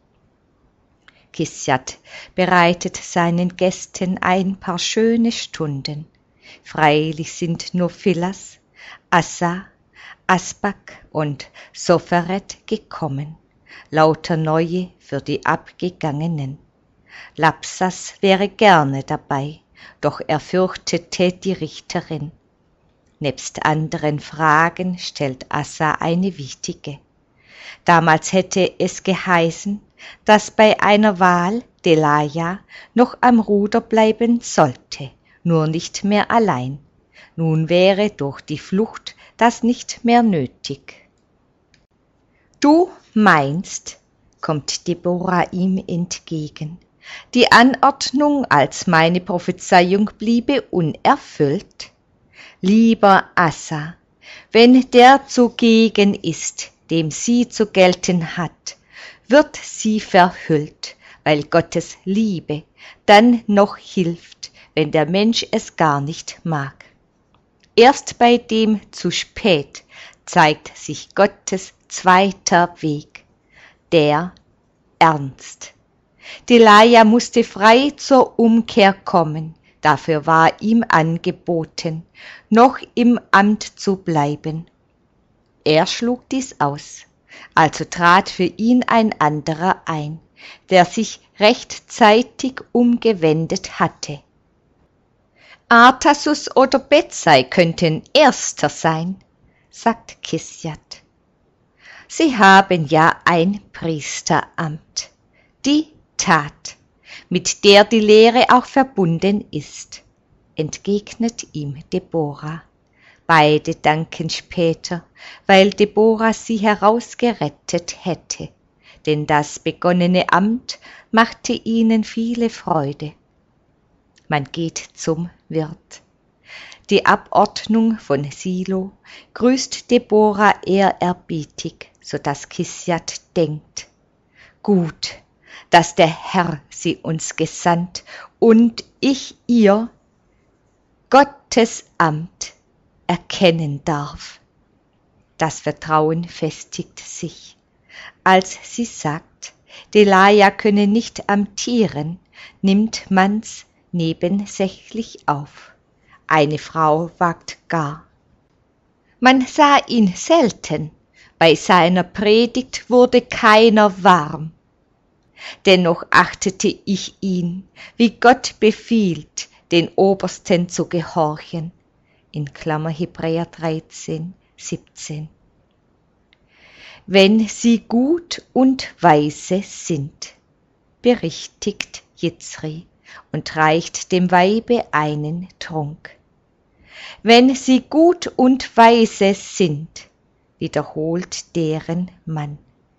Speaker 1: Kisjat bereitet seinen Gästen ein paar schöne Stunden. Freilich sind nur Philas, Assa, Asbak und Soferet gekommen, lauter Neue für die Abgegangenen. Lapsas wäre gerne dabei, doch er fürchtete die Richterin. Nebst anderen Fragen stellt Assa eine wichtige. Damals hätte es geheißen, dass bei einer Wahl Delaja noch am Ruder bleiben sollte, nur nicht mehr allein. Nun wäre durch die Flucht das nicht mehr nötig. Du meinst, kommt Deborah ihm entgegen, die Anordnung als meine Prophezeiung bliebe unerfüllt? Lieber Assa, wenn der zugegen ist, dem sie zu gelten hat, wird sie verhüllt, weil Gottes Liebe dann noch hilft, wenn der Mensch es gar nicht mag. Erst bei dem zu spät zeigt sich Gottes zweiter Weg, der Ernst. Delaja musste frei zur Umkehr kommen, dafür war ihm angeboten, noch im Amt zu bleiben. Er schlug dies aus, also trat für ihn ein anderer ein, der sich rechtzeitig umgewendet hatte. Artasus oder Bethsai könnten erster sein, sagt Kisjat. Sie haben ja ein Priesteramt, die Tat, mit der die Lehre auch verbunden ist, entgegnet ihm Deborah. Beide danken später, weil Deborah sie herausgerettet hätte, denn das begonnene Amt machte ihnen viele Freude. Man geht zum Wirt. Die Abordnung von Silo grüßt Deborah ehrerbietig, so dass Kisjat denkt: Gut, dass der Herr sie uns gesandt und ich ihr Gottes Amt erkennen darf. Das Vertrauen festigt sich, als sie sagt, Delaja könne nicht amtieren, nimmt man's nebensächlich auf. Eine Frau wagt gar. Man sah ihn selten, bei seiner Predigt wurde keiner warm. Dennoch achtete ich ihn, wie Gott befiehlt, den Obersten zu gehorchen. In Klammer Hebräer dreizehn, siebzehn. Wenn sie gut und weise sind, berichtigt Jitzri und reicht dem Weibe einen Trunk. Wenn sie gut und weise sind, wiederholt deren Mann.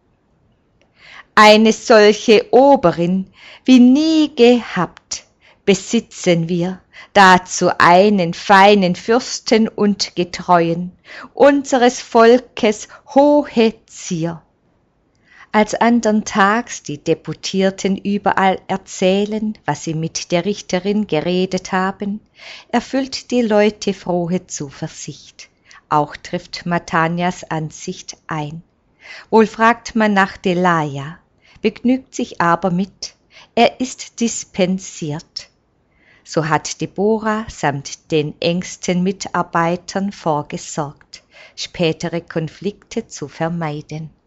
Speaker 1: Eine solche Oberin wie nie gehabt, besitzen wir, dazu einen feinen Fürsten und Getreuen, unseres Volkes hohe Zier. Als andern Tags die Deputierten überall erzählen, was sie mit der Richterin geredet haben, erfüllt die Leute frohe Zuversicht. Auch trifft Matanias Ansicht ein. Wohl fragt man nach Delaja, begnügt sich aber mit, er ist dispensiert. So hat Deborah samt den engsten Mitarbeitern vorgesorgt, spätere Konflikte zu vermeiden.